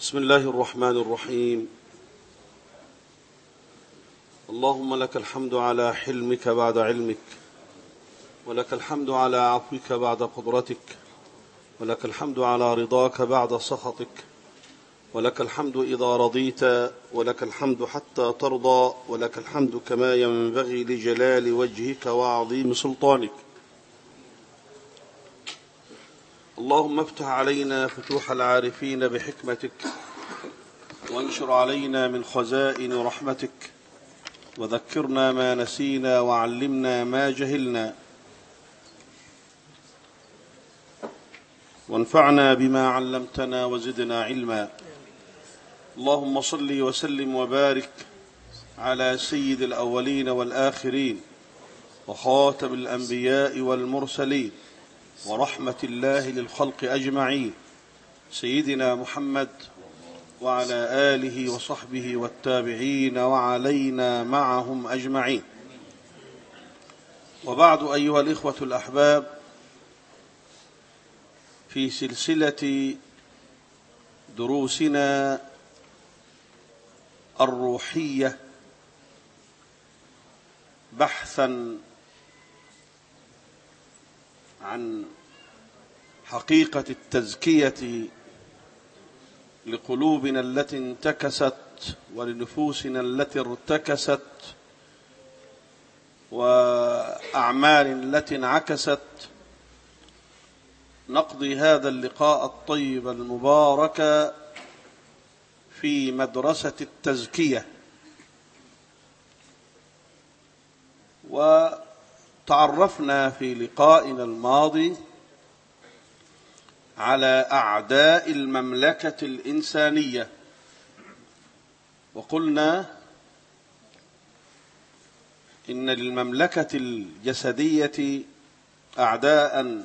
بسم الله الرحمن الرحيم. اللهم لك الحمد على حلمك بعد علمك، ولك الحمد على عفوك بعد قدرتك، ولك الحمد على رضاك بعد سخطك، ولك الحمد إذا رضيت، ولك الحمد حتى ترضى، ولك الحمد كما ينبغي لجلال وجهك وعظيم سلطانك. اللهم افتح علينا فتوح العارفين بحكمتك، وانشر علينا من خزائن رحمتك، وذكرنا ما نسينا وعلمنا ما جهلنا، وانفعنا بما علمتنا وزدنا علما. اللهم صل وسلم وبارك على سيد الأولين والآخرين، وخاتم الأنبياء والمرسلين، ورحمة الله للخلق أجمعين، سيدنا محمد وعلى آله وصحبه والتابعين وعلينا معهم أجمعين. وبعد، أيها الإخوة الأحباب، في سلسلة دروسنا الروحية بحثا عن حقيقة التزكية لقلوبنا التي انتكست ولنفوسنا التي ارتكست وأعمال التي انعكست، نقضي هذا اللقاء الطيب المبارك في مدرسة التزكية. وتعرفنا في لقائنا الماضي على أعداء المملكة الإنسانية، وقلنا إن للمملكة الجسدية أعداء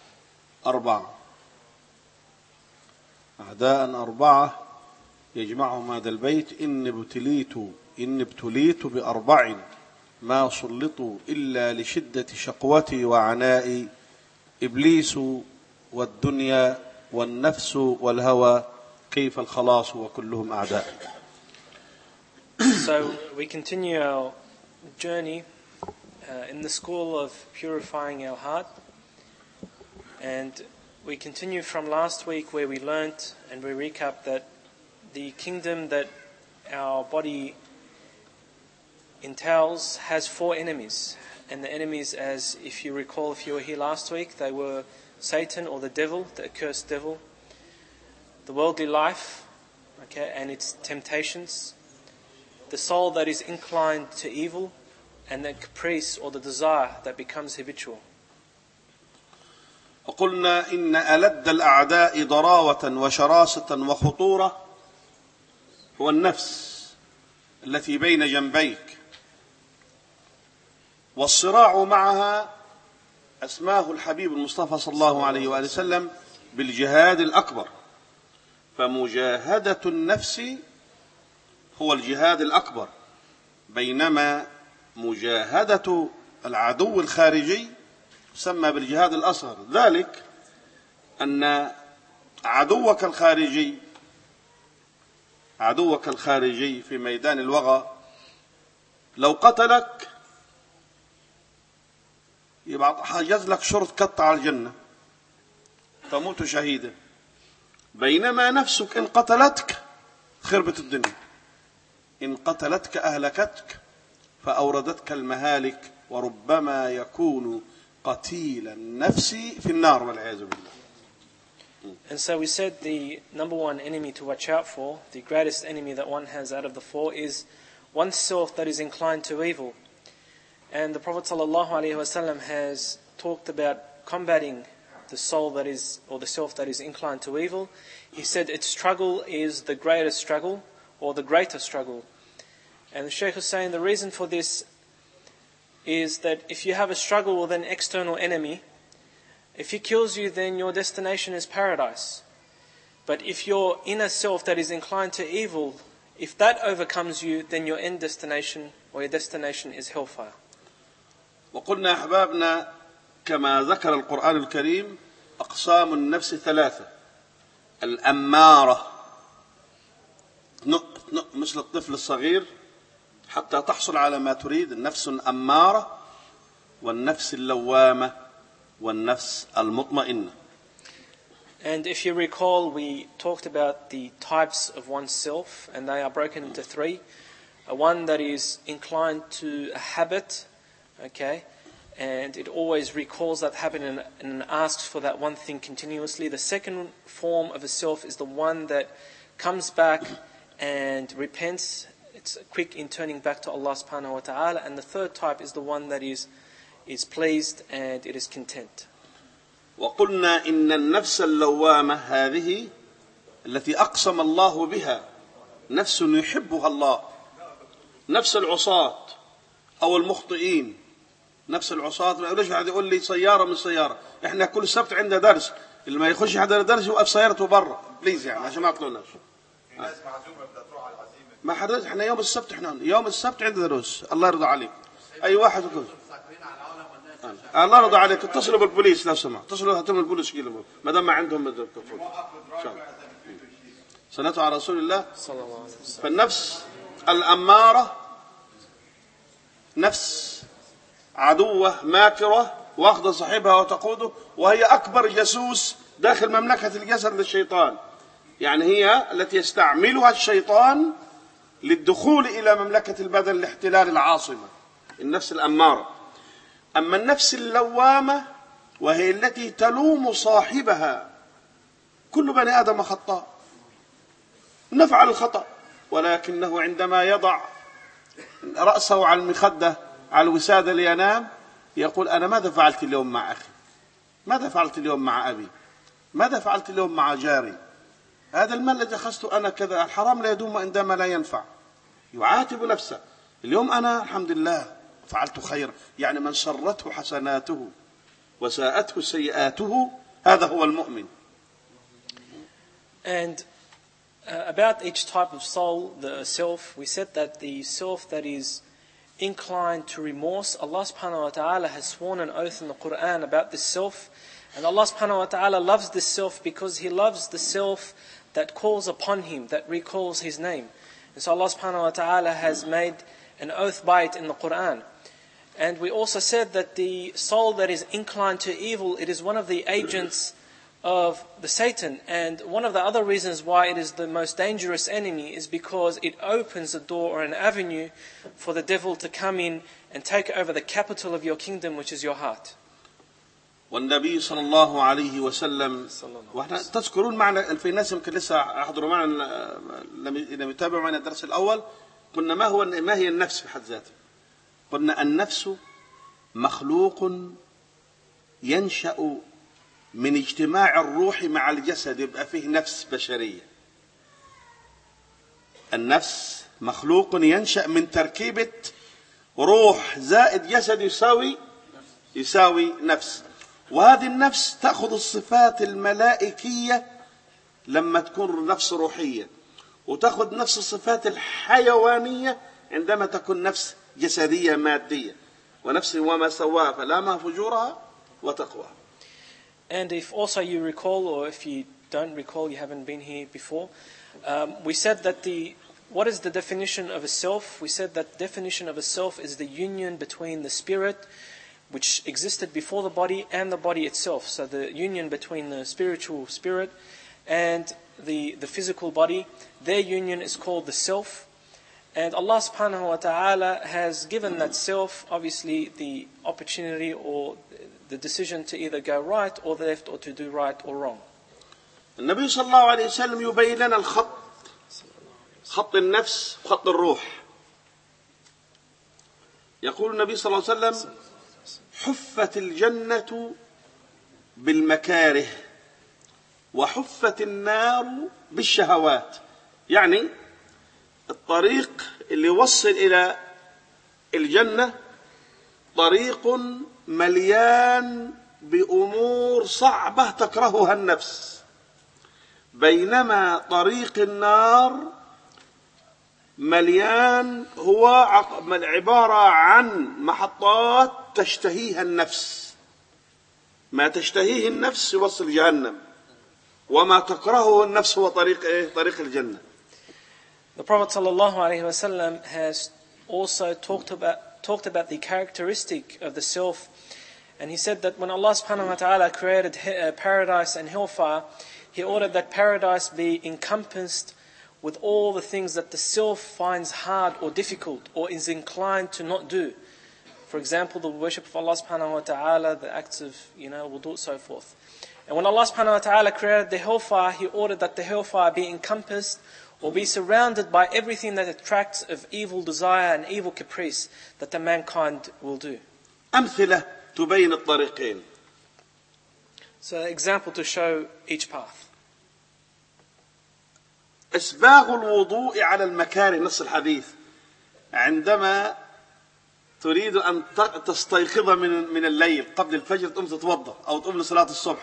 أربعة يجمعهم هذا البيت: إن ابتليت بأربع ما سلطوا إلا لشدة شقوتي وعنائي: إبليس والدنيا والنفس والهوى، كيف الخلاص وكلهم أعداء. So we continue our journey in the school of purifying our heart, and we continue from last week where we learnt and we recap that the kingdom that our body entails has four enemies, and the enemies, as if you recall, if you were here last week, they were Satan, or the devil, the accursed devil, the worldly life, and its temptations, the soul that is inclined to evil, and the caprice, or the desire that becomes habitual. وقلنا إن ألد الأعداء ضراوة وشراسة وخطورة هو النفس التي بين جنبيك، والصراع معها أسماه الحبيب المصطفى صلى الله عليه وآله وسلم بالجهاد الأكبر. فمجاهدة النفس هو الجهاد الأكبر، بينما مجاهدة العدو الخارجي يسمى بالجهاد الأصغر. ذلك أن عدوك الخارجي في ميدان الوغى لو قتلك يبقى حجز لك شرط قطع على الجنة، تموت شهيدا، بينما نفسك إن قتلتك خربت الدنيا، إن قتلتك أهلكتك فأوردتك المهالك، وربما يكون قتيل النفس في النار والعياذ بالله. And so we said the number one enemy to watch out for, the greatest enemy that one has out of the four, is oneself that is inclined to evil. And the Prophet ﷺ has talked about combating the soul that is, or the self that is inclined to evil. He said its struggle is the greatest struggle, or the greater struggle. And the Shaykh is saying the reason for this is that if you have a struggle with an external enemy, if he kills you, then your destination is paradise. But if your inner self that is inclined to evil, if that overcomes you, then your end destination, or your destination, is hellfire. وقلنا أحبابنا كما ذكر القرآن الكريم أقسام النفس ثلاثة: الأمارة مثل الطفل الصغير حتى تحصل على ما تريد. النفس أمارة والنفس اللوامة والنفس المطمئنة. And if you recall, we talked about the types of oneself, and they are broken into three. One that is inclined to a habit, okay, and it always recalls that habit and asks for that one thing continuously. The second form of a self is the one that comes back and repents. It's quick in turning back to Allah subhanahu wa ta'ala. And the third type is the one that is pleased and it is content. وقلنا إن النفس اللوامة هذه التي أقسم الله بها نفس يحبها الله، نفس العصاة أو المخطئين. نفس العصاة ما يقولش واحد يقول لي سيارة من سيارة، إحنا كل سبت عندنا درس، اللي ما يخش حدا درس يوقف سيارته برا بليز، يعني عشان ما يعطلوناش. ما حدث، إحنا يوم السبت، يوم السبت عندنا دروس. الله يرضى عليك أي واحد يقول الله يرضى عليك اتصلوا بالبوليس لو سمحت، اتصلوا هاتوا البوليس يجيبوا ما دام ما عندهم الكفر. صلاة على رسول الله صلى الله عليه وسلم. فالنفس الأمارة نفس عدوة ماكرة واخذ صاحبها وتقوده، وهي أكبر جاسوس داخل مملكة الجسد للشيطان، يعني هي التي يستعملها الشيطان للدخول إلى مملكة البدن لاحتلال العاصمة. النفس الأمارة. أما النفس اللوامة وهي التي تلوم صاحبها. كل بني آدم خطاء، نفعل الخطأ، ولكنه عندما يضع رأسه على المخدة على الوسادة لينام يقول أنا ماذا فعلت اليوم مع أخي؟ ماذا فعلت اليوم مع أبي؟ ماذا فعلت اليوم مع جاري؟ هذا المال الذي أخذته أنا كذا. الحرام لا يدوم عندما لا ينفع. يعاتب نفسه. اليوم أنا الحمد لله فعلت خير، يعني من سرته حسناته وساءته سيئاته هذا هو المؤمن. And about each type of soul, the self, we said that the self that is inclined to remorse, Allah subhanahu wa ta'ala has sworn an oath in the Quran about this self, and Allah subhanahu wa ta'ala loves this self because He loves the self that calls upon Him, that recalls His name. And so Allah subhanahu wa ta'ala has made an oath by it in the Quran. And we also said that the soul that is inclined to evil, it is one of the agents of the Satan. And one of the other reasons why it is the most dangerous enemy is because it opens a door or an avenue for the devil to come in and take over the capital of your kingdom, which is your heart. والنبي صلى الله عليه وسلم، واحنا تذكرون معنا في ناس يمكن لسه حضروا معنا لم يتابعوا معنا الدرس الأول، قلنا ما هي النفس في حد ذاتها. قلنا النفس مخلوق ينشأ من اجتماع الروح مع الجسد، يبقى فيه نفس بشرية. النفس مخلوق ينشأ من تركيبة روح زائد جسد يساوي نفس. وهذه النفس تأخذ الصفات الملائكية لما تكون نفس روحية، وتأخذ نفس الصفات الحيوانية عندما تكون نفس جسدية مادية. ونفس وما سواها فلامها فجورها وتقواها. And if also you recall, or if you don't recall, you haven't been here before, we said that what is the definition of a self? We said that the definition of a self is the union between the spirit, which existed before the body, and the body itself. So the union between the spiritual spirit and the physical body, their union is called the self. And Allah subhanahu wa ta'ala has given that self, obviously, the opportunity or the decision to either go right or left, or to do right or wrong. النبي صلى الله عليه وسلم يبين لنا الخط، خط النفس وخط الروح. يقول النبي صلى الله عليه وسلم حفت الجنة بالمكاره وحفت النار بالشهوات. يعني الطريق اللي يوصل إلى الجنة طريق مليان بأمور صعبة تكرهها النفس، بينما طريق النار مليان هو عبارة عن محطات تشتهيها النفس. ما تشتهيه النفس يوصل جهنم، وما تكرهه النفس هو طريق الجنة. The Prophet ﷺ has also talked about the characteristic of the self, and he said that when Allah subhanahu wa ta'ala created paradise and hellfire, He ordered that paradise be encompassed with all the things that the self finds hard or difficult or is inclined to not do. For example, the worship of Allah subhanahu wa ta'ala, the acts of, wudu, so forth. And when Allah subhanahu wa ta'ala created the hellfire, He ordered that the hellfire be encompassed or be surrounded by everything that attracts of evil desire and evil caprice that the mankind will do. أمثلة تبين الطريقين. So, example to show each path. إسباغ الوضوء على المكاره، نص الحديث، عندما تريد أن تستيقظ من الليل قبل الفجر تقوم تتوضأ أو تقوم لصلاة الصبح،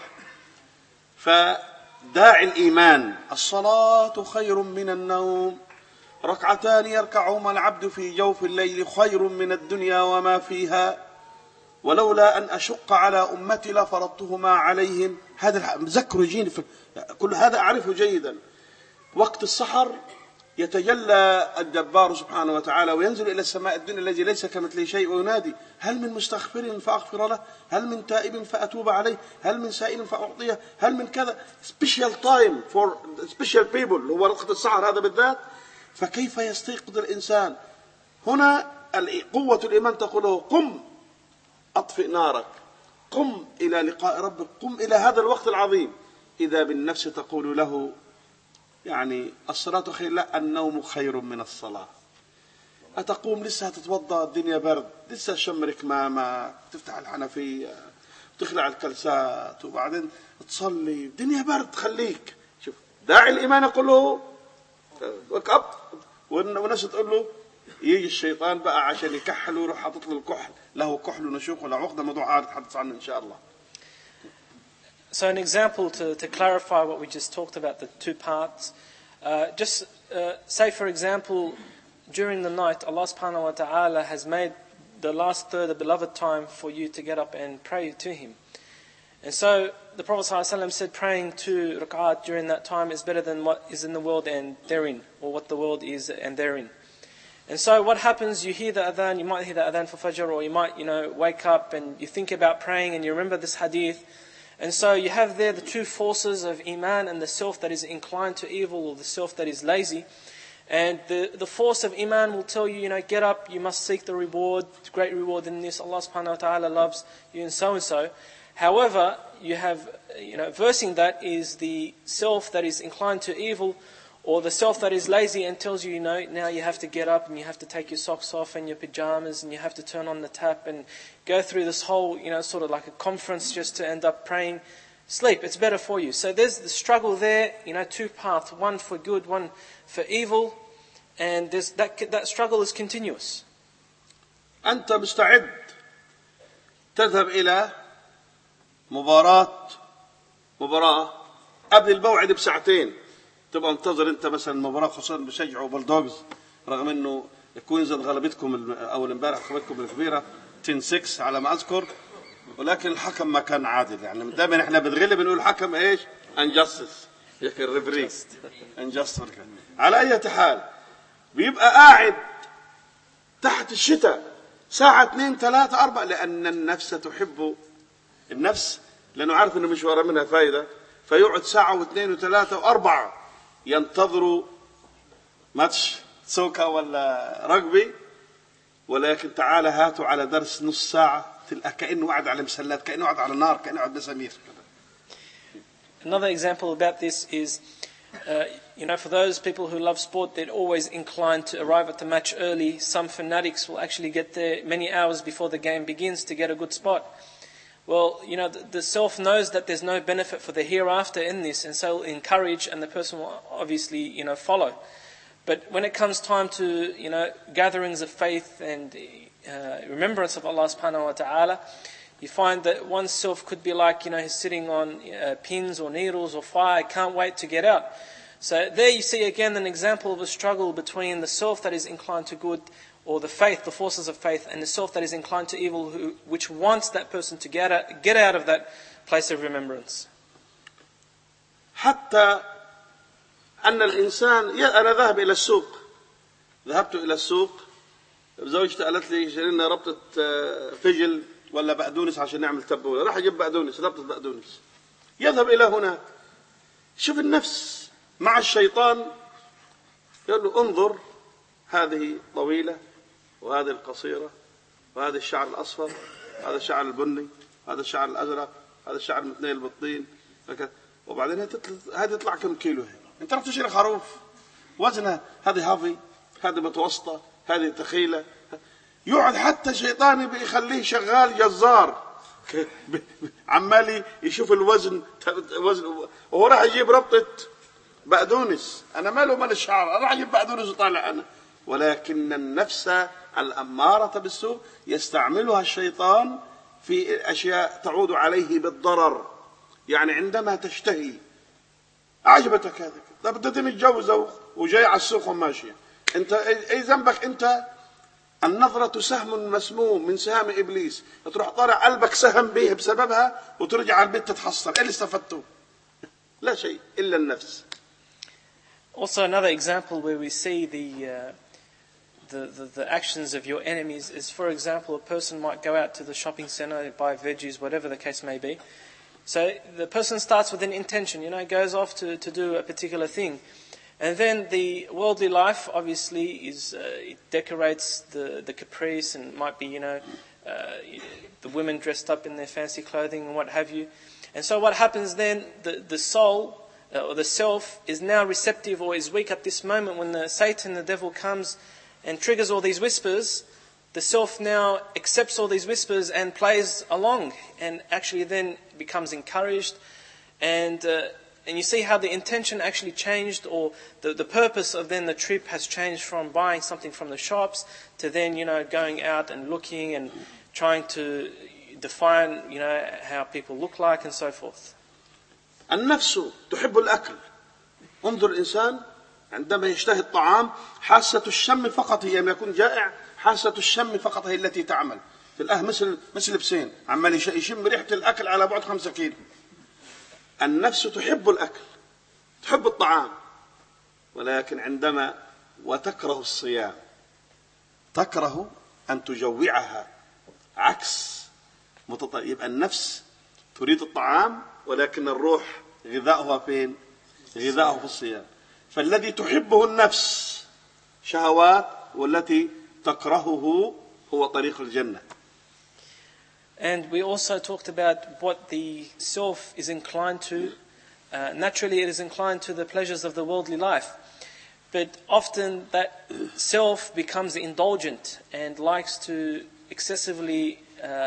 فداعي الإيمان الصلاة خير من النوم، ركعتان يركعهما العبد في جوف الليل خير من الدنيا وما فيها، ولولا أن أشق على أمتي لفرضتهما عليهم. هذا مذكر يجيني كل هذا أعرفه جيدا. وقت السحر يتجلى الجبار سبحانه وتعالى وينزل إلى السماء الدنيا الذي ليس كمثله شيء وينادي: هل من مستغفر فأغفر له، هل من تائب فأتوب عليه، هل من سائل فأعطيه، هل من كذا. special time for special people، هو وقت السحر هذا بالذات. فكيف يستيقظ الإنسان؟ هنا قوة الإيمان تقول له: قم أطفئ نارك، قم إلى لقاء ربك، قم إلى هذا الوقت العظيم. إذا بالنفس تقول له الصلاة خير، لا، النوم خير من الصلاة. أتقوم لسه تتوضأ، الدنيا برد، لسه شمرك ما تفتح الحنفية تخلع الكلسات وبعدين تصلي، الدنيا برد، خليك. شوف، داعي الإيمان يقول له وك أب، وناس تقول له يجي الشيطان بقى عشان يكحل ويروح حاطط له الكحل، له كحل ونشوخ ولا عقدة، موضوع عارض حدث عنه إن شاء الله. So an example to clarify what we just talked about, the two parts. Say for example, during the night, Allah subhanahu wa ta'ala has made the last third, the beloved time for you to get up and pray to Him. And so the Prophet ﷺ said praying 2 rak'at during that time is better than what is in the world and therein, or what the world is and therein. And so what happens, you hear the adhan, you might hear the adhan for Fajr, or you might, wake up and you think about praying and you remember this hadith. And so you have there the two forces of Iman and the self that is inclined to evil, or the self that is lazy. And the force of Iman will tell you, get up, you must seek the reward, great reward in this, Allah subhanahu wa ta'ala loves you and so. However, you have, versing that is the self that is inclined to evil, or the self that is lazy and tells you, now you have to get up and you have to take your socks off and your pajamas and you have to turn on the tap and go through this whole, sort of like a conference just to end up praying. Sleep, it's better for you. So there's the struggle there, two paths, one for good, one for evil, and there's that struggle is continuous. أنت مستعد تذهب إلى مباراة قبل الموعد بساعتين، تبقى انتظر انت مثلا المباراة، خصوصا بشجعوا بلدوجز رغم انه كوينزلاند غلبتكم اول امبارح، غلبتكم الكبيرة 10-6 على ما اذكر، ولكن الحكم ما كان عادل. دائما احنا بنغلب بنقول الحكم ايش؟ انجستس، ياك الريفري انجستس. على اي حال بيبقى قاعد تحت الشتاء ساعة 2 3 4، لان النفس تحب، النفس لانه عارف انه مش ورا منها فايدة، فيقعد ساعة و2 و3 و4 ينتظروا ماتش سوكا ولا رجبي. ولكن تعالى هاتوا على درس نص ساعة تلقى كأنه قاعد على مسلات، كأنه قاعد على نار، كأنه قاعد مسامير. Another example about this is, for those people who love sport, they're always inclined to arrive at the match early. Some fanatics will actually get there many hours before the game begins to get a good spot. Well, the self knows that there's no benefit for the hereafter in this, and so will encourage, and the person will obviously, follow. But when it comes time to, gatherings of faith and remembrance of Allah subhanahu wa ta'ala, you find that one's self could be like, he's sitting on pins or needles or fire, can't wait to get out. So there you see again an example of a struggle between the self that is inclined to good, or the faith, the forces of faith, and the self that is inclined to evil, which wants that person to get out of that place of remembrance. حتى أن الإنسان، أنا ذهب إلى السوق ذهبت إلى السوق، زوجتي قالت لي اشتري لنا ربطة فجل ولا بقدونس عشان نعمل تبولة. راح أجيب بقدونس، ربطة بقدونس. يذهب إلى هناك، شوف النفس مع الشيطان يقول له انظر، هذه طويلة وهذه القصيرة، وهذا الشعر الأصفر، هذا الشعر البني، هذا الشعر الأزرق، هذا الشعر متنيل بالطين، وبعدين هذه تطلع كم كيلو. انت رح تشتري خروف وزنها، هذه هافي، هذه متوسطة، هذه ثقيلة. يقعد حتى شيطاني بيخليه شغال جزار عمالي يشوف الوزن وهو راح يجيب ربطة بقدونس. أنا ماله مال الشعر، راح يجيب بقدونس وطالع أنا. ولكن النفس الأمارة بالسوء يستعملها الشيطان في أشياء تعود عليه بالضرر. يعني عندما تشتهي، أعجبتك هذا، طب بدك نتجوزه وجاي على السوق وماشية، أنت أي ذنبك؟ أنت النظرة سهم مسموم من سهام إبليس، تروح طالع قلبك سهم به بسببها وترجع على البيت تتحصل. إيه اللي استفدته؟ لا شيء إلا النفس. Also another example where we see the actions of your enemies is, for example, a person might go out to the shopping center, buy veggies, whatever the case may be. So the person starts with an intention, goes off to do a particular thing. And then the worldly life obviously it decorates the caprice, and might be, the women dressed up in their fancy clothing and what have you. And so what happens then, the soul or the self is now receptive or is weak at this moment when the devil comes and triggers all these whispers. The self now accepts all these whispers and plays along, and actually then becomes encouraged. And you see how the intention actually changed, or the purpose of then the trip has changed from buying something from the shops to then, going out and looking and trying to define, how people look like and so forth. النفس تحب الأكل. انظر الإنسان عندما يشتهي الطعام، حاسة الشم فقط هي، لما يكون جائع حاسة الشم فقط هي التي تعمل. في الأهل مثل بسين عمال يشم ريحة الأكل على بعد 5 كيلو. النفس تحب الأكل، تحب الطعام، ولكن عندما وتكره الصيام، تكره أن تجوعها، عكس يبقى النفس تريد الطعام، ولكن الروح غذاؤها فين؟ غذاؤه في الصيام. فالذي تحبه النفس شهوات، والتي تكرهه هو طريق الجنة. And we also talked about what the self is inclined to. Naturally, it is inclined to the pleasures of the worldly life. But often that self becomes indulgent and likes to excessively,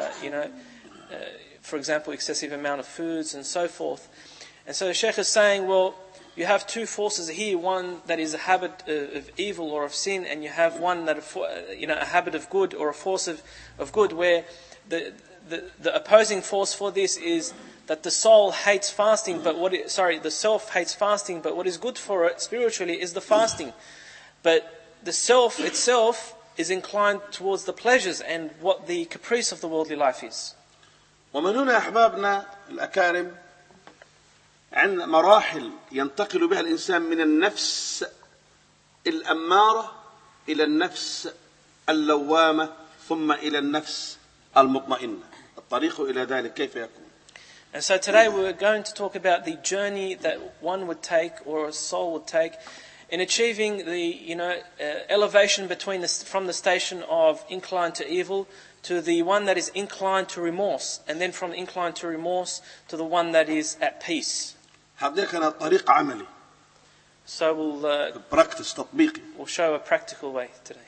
for example, excessive amount of foods and so forth. And so the Shaykh is saying, well, you have two forces here, one that is a habit of evil or of sin, and you have one that, a habit of good or a force of good, where the opposing force for this is that the soul hates fasting, but the self hates fasting, but what is good for it spiritually is the fasting. But the self itself is inclined towards the pleasures and what the caprice of the worldly life is. ومن هنا أحبابنا الأكارم، عن مراحل ينتقل بها الإنسان من النفس الأمارة إلى النفس اللوامة، ثم إلى النفس المطمئنة. الطريق إلى ذلك كيف يكون؟ And so today we're going to talk about the journey that one would take, or a soul would take, in achieving the elevation from the station of inclined to evil to the one that is inclined to remorse, and then from inclined to remorse to the one that is at peace. هذا كان طريق عملي. So we'll show a practical way today.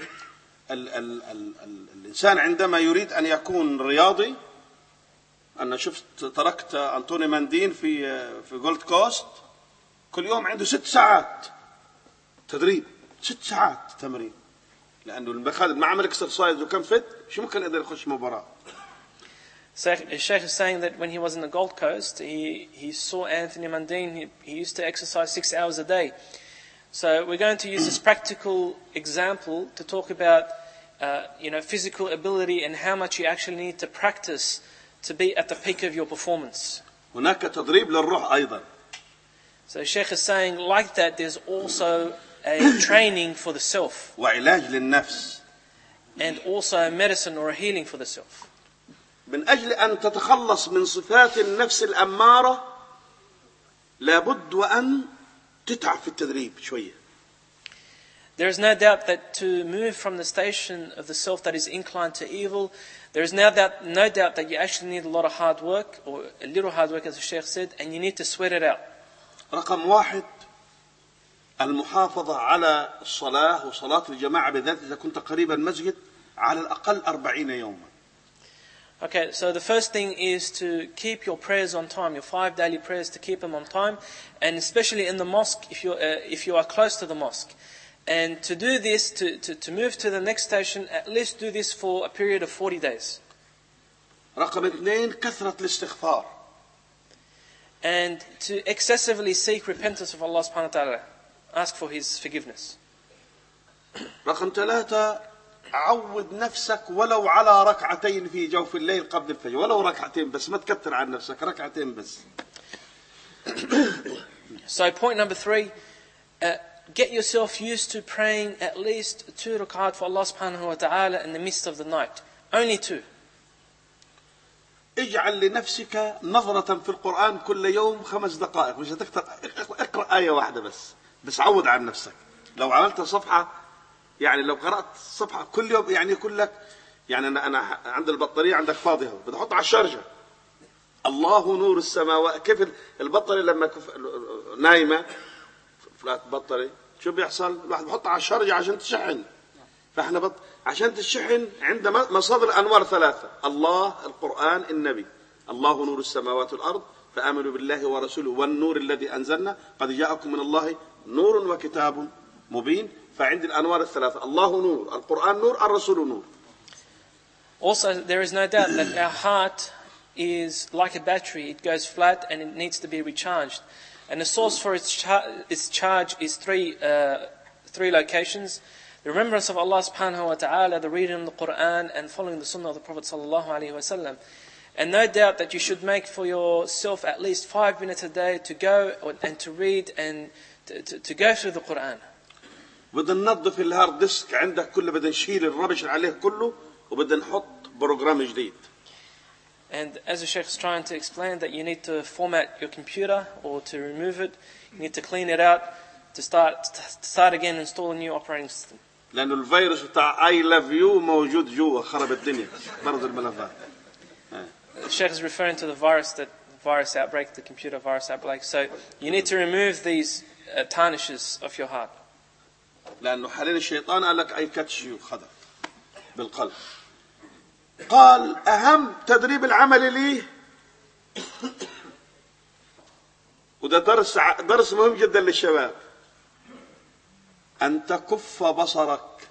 الإنسان عندما يريد أن يكون رياضي، أنا تركت أنطوني ماندين في جولد كوست، كل يوم عنده 6 ساعات تدريب، 6 ساعات تمرين، لأنه ما عمل اكسرسايز وكم فت شو ممكن يقدر يخش مباراة. Sheikh is saying that when he was in the Gold Coast, he saw Anthony Mundine. He used to exercise 6 hours a day. So we're going to use this practical example to talk about, physical ability and how much you actually need to practice to be at the peak of your performance. هناك تدريب للروح أيضا. So Sheikh is saying, like that, there's also a training for the self, وعلاج للنفس. and also a medicine or a healing for the self. من أجل أن تتخلص من صفات النفس الأمارة لابد وأن تتعب في التدريب شوية. There is no doubt that to move from the station of the self that is inclined to evil, there is no doubt that you actually need a lot of hard work, or a little hard work as the Sheikh said, and you need to sweat it out. رقم 1 المحافظة على الصلاة وصلاة الجماعة بالذات إذا كنت قريبا مسجد على الأقل 40 يوما. Okay, so the first thing is to keep your prayers on time, your 5 daily prayers, to keep them on time, and especially in the mosque if you are close to the mosque. And to do this, to move to the next station, at least do this for a period of 40 days. رقم 2 كثرة الاستغفار. And to excessively seek repentance of Allah subhanahu wa ta'ala. Ask for His forgiveness. رقم 3 عود نفسك ولو على ركعتين في جوف الليل قبل الفجر، ولو ركعتين بس، ما تكتر عن نفسك، ركعتين بس. So point number 3, get yourself used to praying at least 2 rak'at for Allah subhanahu wa ta'ala in the midst of the night. Only 2. اجعل لنفسك نظرة في القرآن كل يوم 5 دقائق، مش هتكتر، اقرأ آية واحدة بس عود عن نفسك. لو عملت صفحة، يعني لو قرأت صفحة كل يوم، يعني يقول لك، يعني أنا عند البطارية عندك فاضية بتحط على الشارجة الله نور السماوات. كيف البطارية لما نايمة فلات بطارية شو بيحصل؟ الواحد بحط على الشارجة عشان تشحن. فاحنا عشان تشحن عند مصادر أنوار 3: الله، القرآن، النبي. الله نور السماوات والأرض فآمنوا بالله ورسوله والنور الذي أنزلنا قد جاءكم من الله نور وكتاب مبين. فعند الأنوار 3: الله نور، القرآن نور، الرسول نور. Also, there is no doubt that our heart is like a battery. It goes flat and it needs to be recharged. And the source for its charge is three locations: the remembrance of Allah subhanahu wa ta'ala, the reading of the Quran, and following the sunnah of the Prophet sallallahu alaihi wasallam. And no doubt that you should make for yourself at least 5 minutes a day to go and to read and to go through the Quran. بدنا ننظف الهارد ديسك عندك كله، بدنا نشيل الربش اللي عليه كله، وبدنا نحط بروجرام جديد. And as the Sheikh is trying to explain, that you need to format your computer or to remove it, you need to clean it out, to start again, install a new operating system. لأنه الفيروس بتاع I love you موجود جوا، خرب الدنيا، مرض الملفات. The Sheikh is referring to the virus outbreak, the computer virus outbreak. So you need to remove these tarnishes of your heart. لأنه حاليا الشيطان قال لك I catch you خدع بالقلب. قال أهم تدريب العملي لي، وده درس مهم جدا للشباب، أن تكف بصرك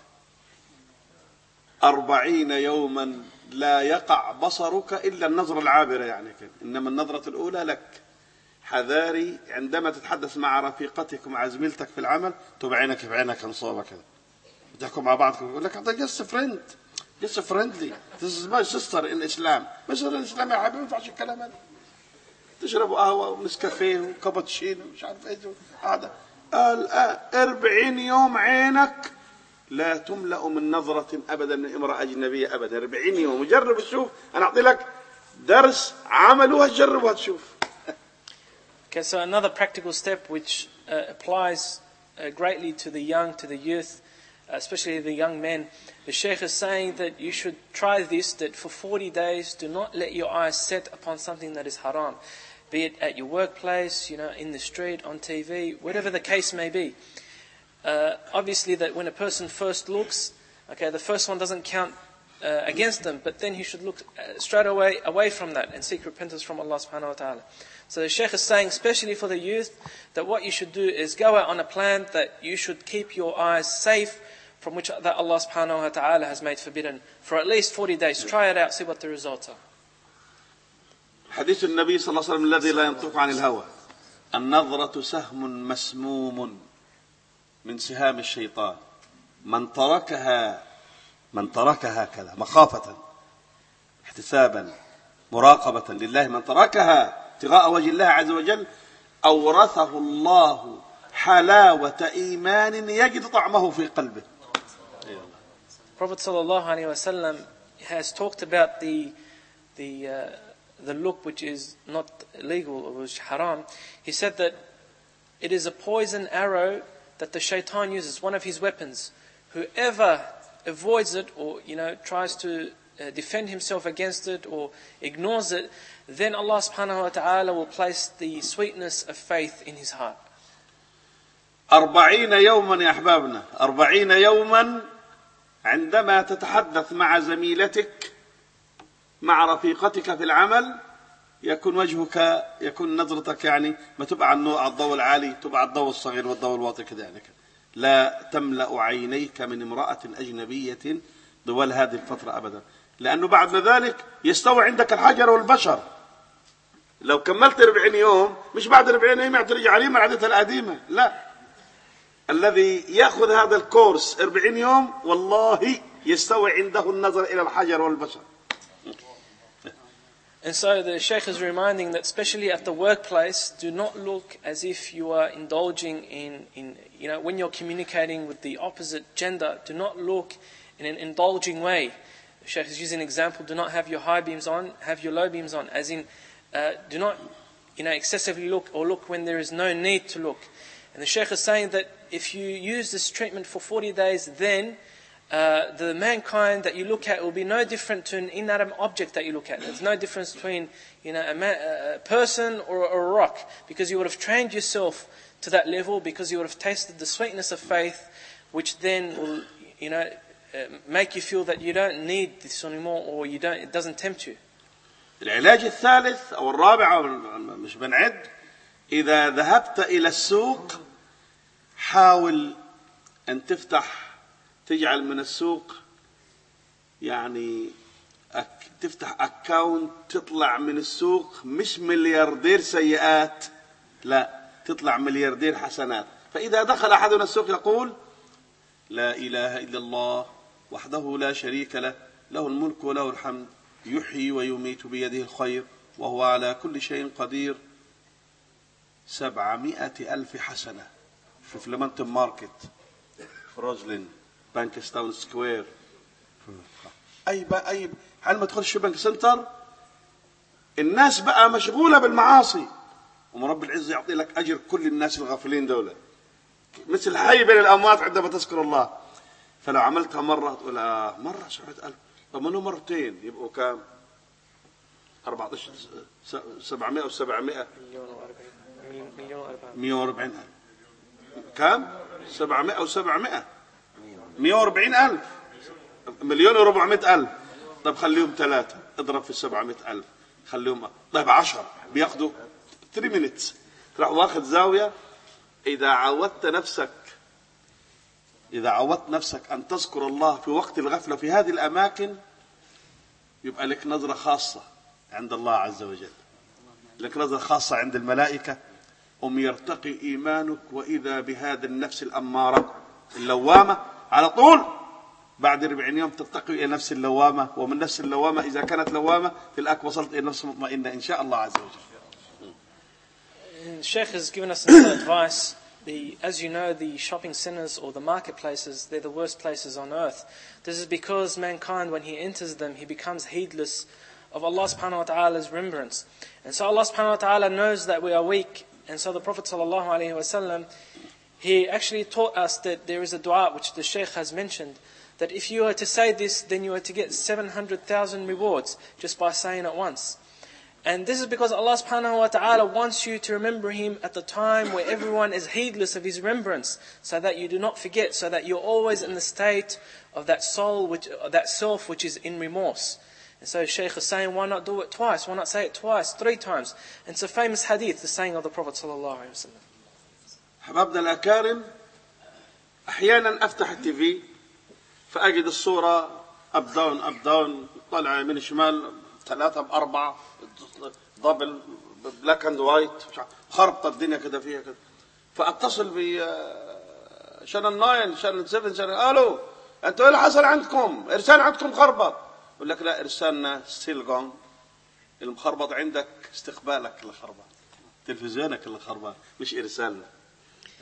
40 يوما لا يقع بصرك إلا النظرة العابرة، يعني كده، إنما النظرة الأولى لك. حذاري عندما تتحدث مع رفيقتك ومع زميلتك في العمل تبقى عينك في عينك انصابة كده، بتحكوا مع بعض يقول لك ده just friendly, this is my sister in Islam. مش الإسلام يا حبيبي، ما ينفعش الكلام هذا. تشربوا قهوة ونسكافيه وكابتشينو مش عارف ايه هذا. 40 يوم عينك لا تملأ من نظرة أبدا من امرأة أجنبية أبدا. 40 يوم. وجرب تشوف، أنا أعطي لك درس عمل وهتجرب وهتشوف. Okay, so another practical step which applies greatly to the young, to the youth, especially the young men. The Sheikh is saying that you should try this, that for 40 days do not let your eyes set upon something that is haram, be it at your workplace, in the street, on TV, whatever the case may be. Obviously that when a person first looks, the first one doesn't count against them, but then he should look straight away from that and seek repentance from Allah subhanahu wa ta'ala. So the Shaykh is saying, especially for the youth, that what you should do is go out on a plan that you should keep your eyes safe from which that Allah subhanahu wa ta'ala has made forbidden for at least 40 days. Try it out, see what the results are. حديث النبي صلى الله عليه وسلم الذي لا ينطق عن الهوى: النظرة سهم مسموم من سهام الشيطان، من تركها كذا مخافة احتسابا مراقبة لله، من تركها ابتغاء وجه الله عز وجل أورثه الله حلاوة إيمان يجد طعمه في قلبه. Prophet sallallahu alaihi wasallam has talked about the look which is not legal or which is haram. He said that it is a poison arrow that the shaitan uses, one of his weapons. Whoever avoids it or tries to defend himself against it or ignores it, then Allah subhanahu wa ta'ala will place the sweetness of faith in his heart. 40 يوما يا أحبابنا، 40 يوما عندما تتحدث مع زميلتك مع رفيقتك في العمل يكون وجهك، يكون نظرتك ما تبقى على الضوء العالي، تبقى على الضوء الصغير والضوء الواطي كذلك. لا تملأ عينيك من امرأة أجنبية طوال هذه الفترة أبدا، لأنه بعد ذلك يستوي عندك الحجر والبشر. لو كملت 40 يوم، مش بعد 40 يوم ترجع عليهم عادتها القديمة، لا. الذي يأخذ هذا الكورس 40 يوم والله يستوي عنده النظر إلى الحجر والبشر. And so the Shaykh is reminding that especially at the workplace, do not look as if you are indulging in when you're communicating with the opposite gender, do not look in an indulging way. The Shaykh is using an example, do not have your high beams on, have your low beams on, as in do not excessively look or look when there is no need to look. And the Shaykh is saying that if you use this treatment for 40 days, then the mankind that you look at will be no different to an inanimate object that you look at. There's no difference between a person or a rock, because you would have trained yourself to that level, because you would have tasted the sweetness of faith, which then will make you feel that you don't need this anymore, or it doesn't tempt you. العلاج الثالث أو الرابع مش بنعد، إذا ذهبت إلى السوق حاول أن تجعل من السوق تفتح أكاونت، تطلع من السوق مش ملياردير سيئات، لا، تطلع ملياردير حسنات. فإذا دخل أحدنا السوق يقول لا إله إلا الله وحده لا شريك له، له الملك وله الحمد، يحيي ويميت بيده الخير وهو على كل شيء قدير، 700,000 حسنة في فلمنتون ماركت، في روزلين، بانكستاون سكوير، أي حال ما تدخل شوبينج سنتر الناس بقى مشغولة بالمعاصي، ورب العزة يعطي لك أجر كل الناس الغافلين دولة، مثل حي بين الأموات عندما تذكر الله. فلو عملتها مرة تقول مرة 700,000، طب منه مرتين يبقوا كام؟ 14 700 و700 140,000. كام؟ 700 و700 140,000، 1,400,000. طب خليهم 3، اضرب في 700,000، خليهم طيب 10 بياخدوا 3 minutes. تروح واخد زاوية. إذا عودت نفسك أن تذكر الله في وقت الغفلة في هذه الأماكن، يبقى لك نظرة خاصة عند الله عز وجل، لك نظرة خاصة عند الملائكة، يرتقي إيمانك. وإذا بهذا النفس الأمارة اللوامة على طول بعد 40 يوم ترتقي إلى نفس اللوامة، ومن نفس اللوامة إذا كانت لوامة تلاقيك وصلت إلى نفس مطمئنة إن شاء الله عز وجل. The Sheikh has given us another advice. As you know, the shopping centers or the marketplaces, they're the worst places on earth. This is because mankind, when he enters them, he becomes heedless of Allah subhanahu wa ta'ala's remembrance. And so Allah subhanahu wa ta'ala knows that we are weak. And so the Prophet sallallahu alaihi wasallam, he actually taught us that there is a dua which the Shaykh has mentioned, that if you were to say this, then you were to get 700,000 rewards just by saying it once. And this is because Allah subhanahu wa ta'ala wants you to remember Him at the time where everyone is heedless of His remembrance, so that you do not forget, so that you're always in the state of that self which is in remorse. And so Shaykh is saying, why not do it twice? Why not say it twice, 3 times? And it's a famous hadith, the saying of the Prophet sallallahu alaihi wasallam. حبابنا الأكارم، أحيانا أفتح التيفي فأجد الصورة أب داون طالعة من الشمال 3 ب4 دبل بلاك اند وايت، خربطة الدنيا كده فيها كده. فأتصل ب شانل 9 شانل 7 شانل، ألو أنتوا إيه اللي حصل عندكم؟ إرسال عندكم خربط. يقول لك لا، إرسالنا ستيل جون، المخربط عندك استقبالك اللي خربط، تلفزيونك اللي خربط، مش إرسالنا.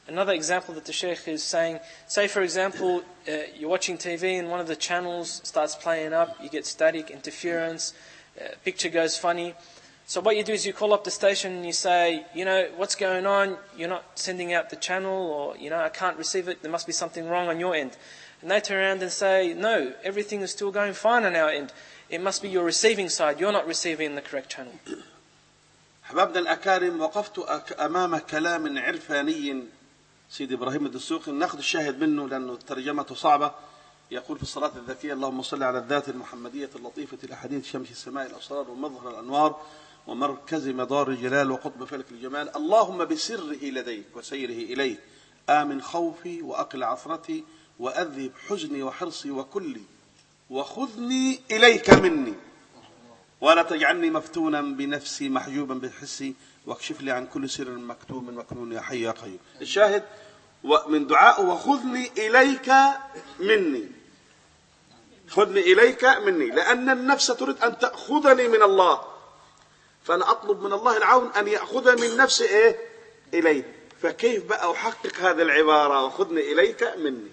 Another example that the Shaykh is saying, say for example, you're watching TV and one of the channels starts playing up, you get static, interference, picture goes funny. So what you do is you call up the station and you say, what's going on? You're not sending out the channel, or, I can't receive it, there must be something wrong on your end. And they turn around and say, no, everything is still going fine on our end. It must be your receiving side, you're not receiving the correct channel. حبابنا الأكارم، وقفت أمام كلام عرفاني سيد إبراهيم الدسوقي، ناخذ الشاهد منه لأنه ترجمته صعبة. يقول في الصلاة الذكية: اللهم صل على الذات المحمدية اللطيفة الأحاديث شمس السماء الأبصار ومظهر الأنوار ومركز مدار الجلال وقطب فلك الجمال، اللهم بسره لديك وسيره إليه آمن خوفي وأقل عثرتي وأذهب حزني وحرصي وكلي وخذني إليك مني ولا تجعلني مفتونا بنفسي محجوبا بحسي واكشف لي عن كل سر مكتوم مكنون يا حي يا قيوم. الشاهد من دعاء وخذني إليك مني، خذني إليك مني، لأن النفس تريد أن تأخذني من الله، فأنا أطلب من الله العون أن يأخذ من نفسي إليه. فكيف بقى أحقق هذه العبارة وخذني إليك مني؟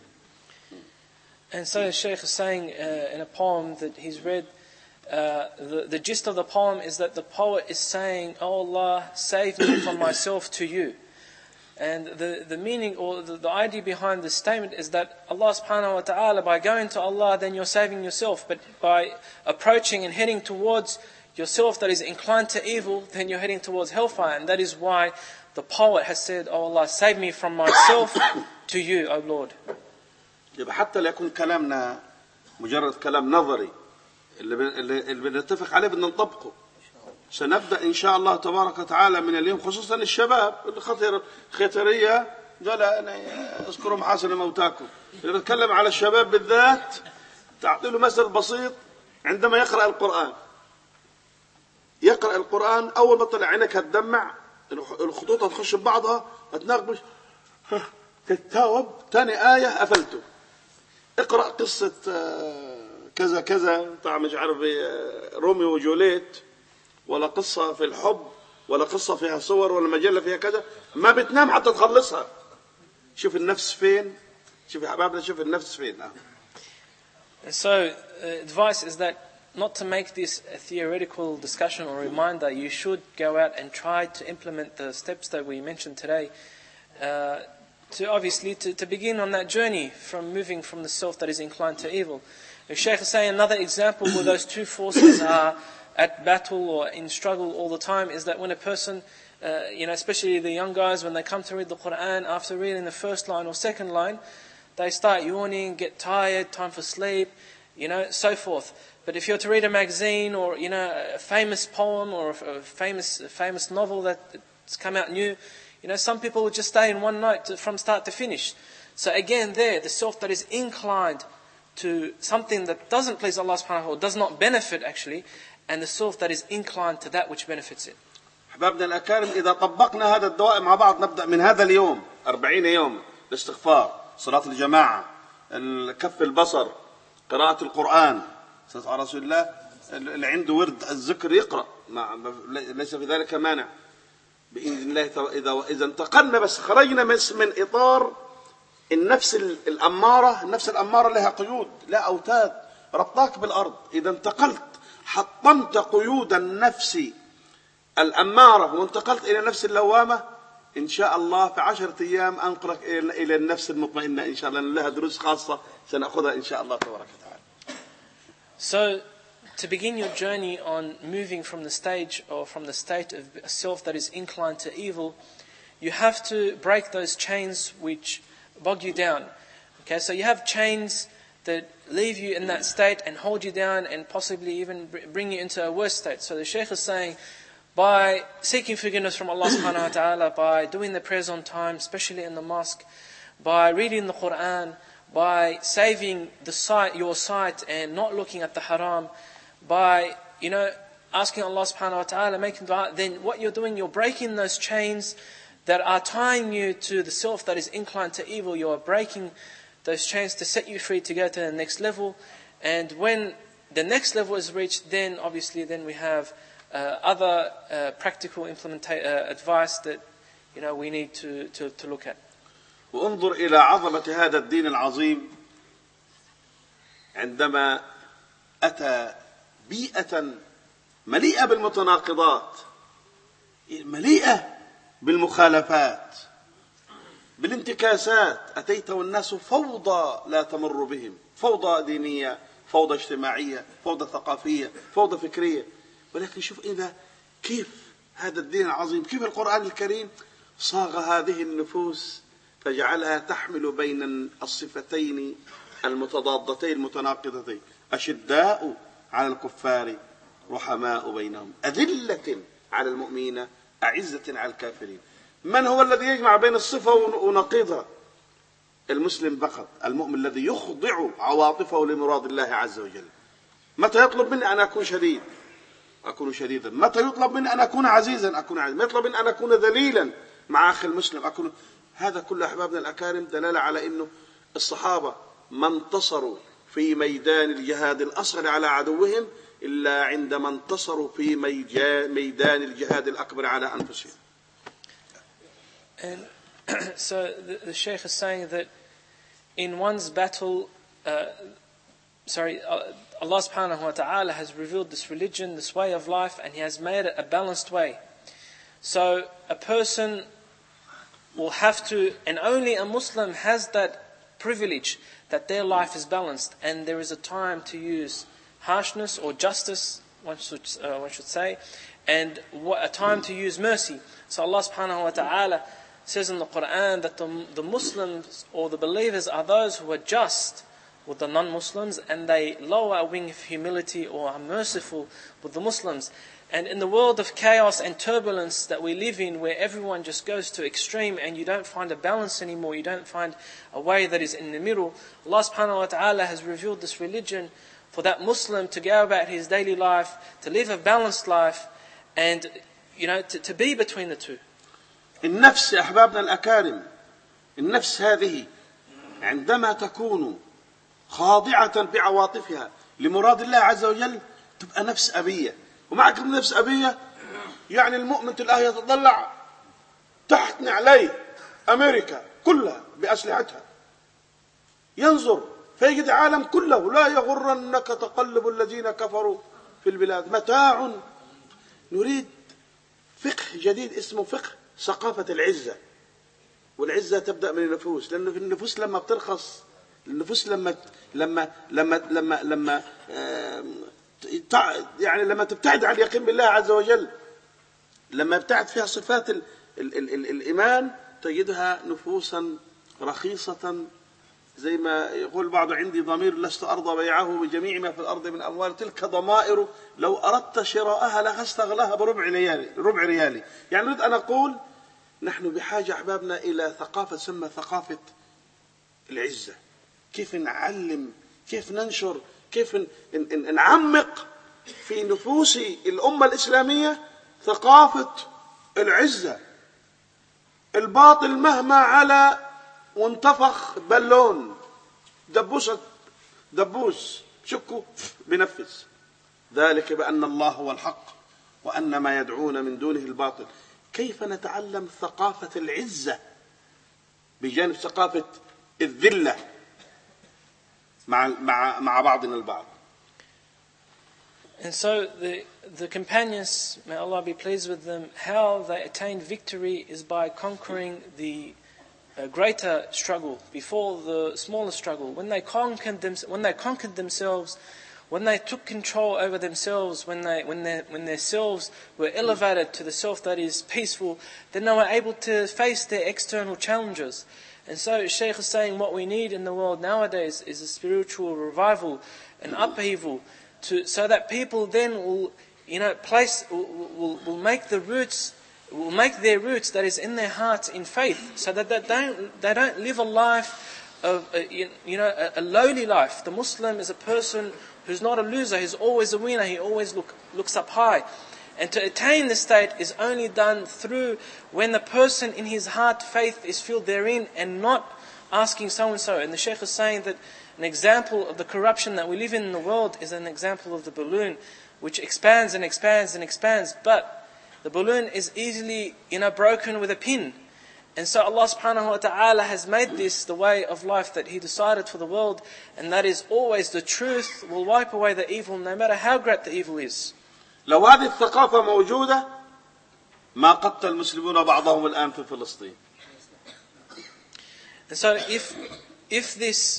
And so the Shaykh is saying in a poem that he's read, the gist of the poem is that the poet is saying, "Oh Allah, save me from myself to you." And the meaning or the idea behind this statement is that Allah subhanahu wa ta'ala, by going to Allah, then you're saving yourself. But by approaching and heading towards yourself that is inclined to evil, then you're heading towards hellfire. And that is why the poet has said, "Oh Allah, save me from myself to you, O Lord." يبقى حتى لا يكون كلامنا مجرد كلام نظري، اللي بنتفق عليه بدنا نطبقه. سنبدأ إن شاء الله تبارك وتعالى من اليوم، خصوصا الشباب الخطيرية، قال أنا اذكروا محاسن موتاكم. اللي بتكلم على الشباب بالذات، تعطي له مثل بسيط. عندما يقرأ القرآن أول ما طلع عينك هتدمع، الخطوط هتخش ببعضها، هتناقش، تتاوب، ثاني آية قفلته. اقرأ قصة كذا كذا بتاع مش عارف روميو وجوليت، ولا قصة في الحب، ولا قصة فيها صور، ولا مجلة فيها كذا، ما بتنام حتى تخلصها. شوف النفس فين، شوف يا حبابنا، شوف النفس فين. So advice is that not to make this a theoretical discussion or reminder. You should go out and try to implement the steps that we mentioned today, to begin on that journey from moving from the self that is inclined to evil. The Shaykh is saying another example where those two forces are at battle or in struggle all the time is that when a person, especially the young guys, when they come to read the Quran, after reading the first line or second line, they start yawning, get tired, time for sleep, so forth. But if you're to read a magazine or, a famous poem or a famous novel that's come out new, some people will just stay in one night from start to finish. So again there, the self that is inclined to something that doesn't please Allah subhanahu wa ta'ala, does not benefit actually, and the self that is inclined to that which benefits it. حبابنا الأكارم، إذا طبقنا هذا الدواء مع بعض، نبدأ من هذا اليوم 40 يوم الاستغفار، صلاة الجماعة، كف البصر، قراءة القرآن، صلاة على رسول الله، اللي عنده ورد الذكر يقرأ، ليس في ذلك مانع بإذن الله. إذا انتقلنا بس خرجنا من إطار النفس الأمارة لها قيود، لا أوتاد ربطاك بالأرض. إذا انتقلت حطمت قيود النفس الأمارة وانتقلت إلى نفس اللوامة، إن شاء الله في 10 أيام أنقلك إلى النفس المطمئنة إن شاء الله، لها دروس خاصة سنأخذها إن شاء الله تبارك وتعالى. So, to begin your journey on moving from the stage or from the state of a self that is inclined to evil, you have to break those chains which bog you down. Okay, so you have chains that leave you in that state and hold you down and possibly even bring you into a worse state. So the Shaykh is saying, by seeking forgiveness from Allah subhanahu wa ta'ala, by doing the prayers on time, especially in the mosque, by reading the Quran, by saving your sight and not looking at the haram, by, asking Allah subhanahu wa ta'ala, making dua, then what you're doing, you're breaking those chains that are tying you to the self that is inclined to evil. You are breaking those chains to set you free to go to the next level. And when the next level is reached, then obviously we have other practical advice that we need to look at. وانظر إلى عظمة هذا الدين العظيم عندما أتى بيئة مليئة بالمتناقضات، مليئة بالمخالفات، بالانتكاسات. أتيت والناس فوضى لا تمر بهم، فوضى دينية، فوضى اجتماعية، فوضى ثقافية، فوضى فكرية. ولكن شوف إذا كيف هذا الدين العظيم، كيف القرآن الكريم صاغ هذه النفوس فجعلها تحمل بين الصفتين المتضادتين المتناقضتين: أشداء على الكفار رحماء بينهم، أذلة على المؤمنين أعزة على الكافرين. من هو الذي يجمع بين الصفة ونقيضها؟ المسلم فقط، المؤمن الذي يخضع عواطفه لمراد الله عز وجل. متى يطلب مني أن أكون شديد أكون شديدا، متى يطلب مني أن أكون عزيزا أكون عزيزا، متى يطلب مني أن أكون ذليلا مع أخي المسلم أكون. هذا كل أحبابنا الأكارم دلالة على أنه الصحابة ما انتصروا في ميدان الجهاد الأصغر على عدوهم إلا عندما انتصروا في ميدان الجهاد الأكبر على أنفسهم. And so the Shaykh is saying that in one's battle, Allah subhanahu wa ta'ala has revealed this religion, this way of life, and He has made it a balanced way. So a person will have to, and only a Muslim has that privilege, that their life is balanced, and there is a time to use harshness or justice, one should say, and a time to use mercy. So Allah subhanahu wa ta'ala says in the Quran that the Muslims or the believers are those who are just with the non-Muslims, and they lower a wing of humility or are merciful with the Muslims. And in the world of chaos and turbulence that we live in, where everyone just goes to extreme and you don't find a balance anymore, you don't find a way that is in the middle, Allah subhanahu wa ta'ala has revealed this religion for that Muslim to go about his daily life, to live a balanced life, and to be between the two. النفس يا أحبابنا الأكارم، النفس هذه عندما تكون خاضعة بعواطفها لمراد الله عز وجل تبقى نفس أبية. ومعك نفس أبية يعني المؤمن تلقاه يتطلع تحت نعليه أمريكا كلها بأسلحتها، ينظر فيجد العالم كله لا يغرنك تقلب الذين كفروا في البلاد، متاع. نريد فقه جديد اسمه فقه ثقافة العزة. والعزة تبدأ من النفوس، لأنه في النفوس لما بترخص، النفوس لما تبتعد عن اليقين بالله عز وجل، لما ابتعد فيها صفات الإيمان، تجدها نفوسا رخيصة. زي ما يقول بعض: عندي ضمير لست أرضى بيعه بجميع ما في الأرض من أموال، تلك ضمائر لو أردت شراءها لخست أغلاها ربع ريالي. يعني نريد أن أقول نحن بحاجة أحبابنا إلى ثقافة تسمى ثقافة العزة. كيف نعلم، كيف ننشر، كيف نعمق في نفوس الأمة الإسلامية ثقافة العزة. الباطل مهما على وانتفخ بالون، دبوس شكو بنفس، ذلك بأن الله هو الحق وأن ما يدعون من دونه الباطل. كيف نتعلم ثقافة العزة بجانب ثقافة الذلة مع بعضنا البعض؟ And so the companions, may Allah be pleased with them, how they attained victory is by conquering the greater struggle before the smaller struggle. When they conquered themselves, when they took control over themselves, when their selves were elevated to the self that is peaceful, then they were able to face their external challenges. And so Shaykh is saying what we need in the world nowadays is a spiritual revival, an upheaval, so that people then will make their roots that is in their hearts in faith, so that they don't live a life of a lowly life. The Muslim is a person who's not a loser, he's always a winner, he always looks up high. And to attain this state is only done through when the person in his heart faith is filled therein, and not asking so and so. And the Shaykh is saying that an example of the corruption that we live in the world is an example of the balloon, which expands and expands and expands, but the balloon is easily broken with a pin. And so Allah subhanahu wa ta'ala has made this the way of life that He decided for the world, and that is always the truth will wipe away the evil no matter how great the evil is. لو هذه الثقافة موجودة ما قتل المسلمون بعضهم الآن في فلسطين. And so if this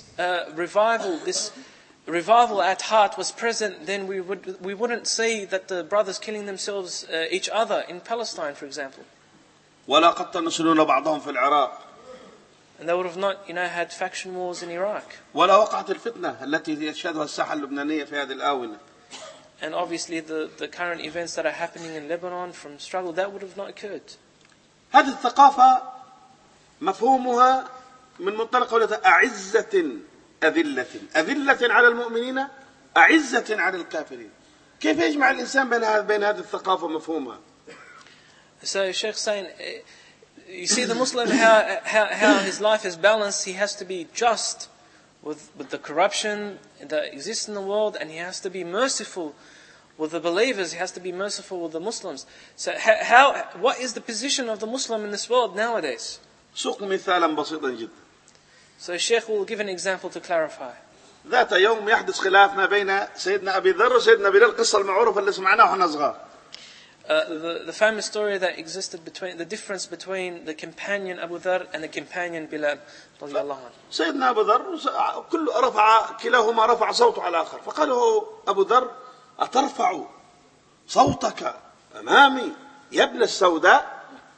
revival at heart was present, then we wouldn't see that the brothers killing themselves each other in Palestine, for example. ولا قتل المسلمون بعضهم في العراق. And they would have not, had faction wars in Iraq. ولا وقعت الفتنة التي يشهدها الساحة اللبنانية في هذه الآونة. And obviously the current events that are happening in Lebanon from struggle, that would have not occurred. هذه الثقافة مفهومها من منطلق أعزة أذلة على المؤمنين أعزة على الكافرين. كيف يجمع الإنسان بين هذه الثقافة ومفهومها؟ So Sheikh's saying, you see the Muslim, how his life is balanced. He has to be just with the corruption that exists in the world, and he has to be merciful with the believers. He has to be merciful with the Muslims. So what is the position of the Muslim in this world nowadays? سوق مثالا بسيطا جدا. So Sheikh will give an example to clarify. ذات يوم يحدث خلاف ما بين سيدنا أبي ذر وسيدنا بلال، القصة المعروفة اللي سمعناها وإحنا صغار. The famous story that existed between the difference between the companion Abu Dharr and the companion Bilal رضي الله عنه. سيدنا أبو ذر كلاهما رفع صوته على الآخر، فقال له أبو ذر: أترفع صوتك أمامي يا ابن السوداء؟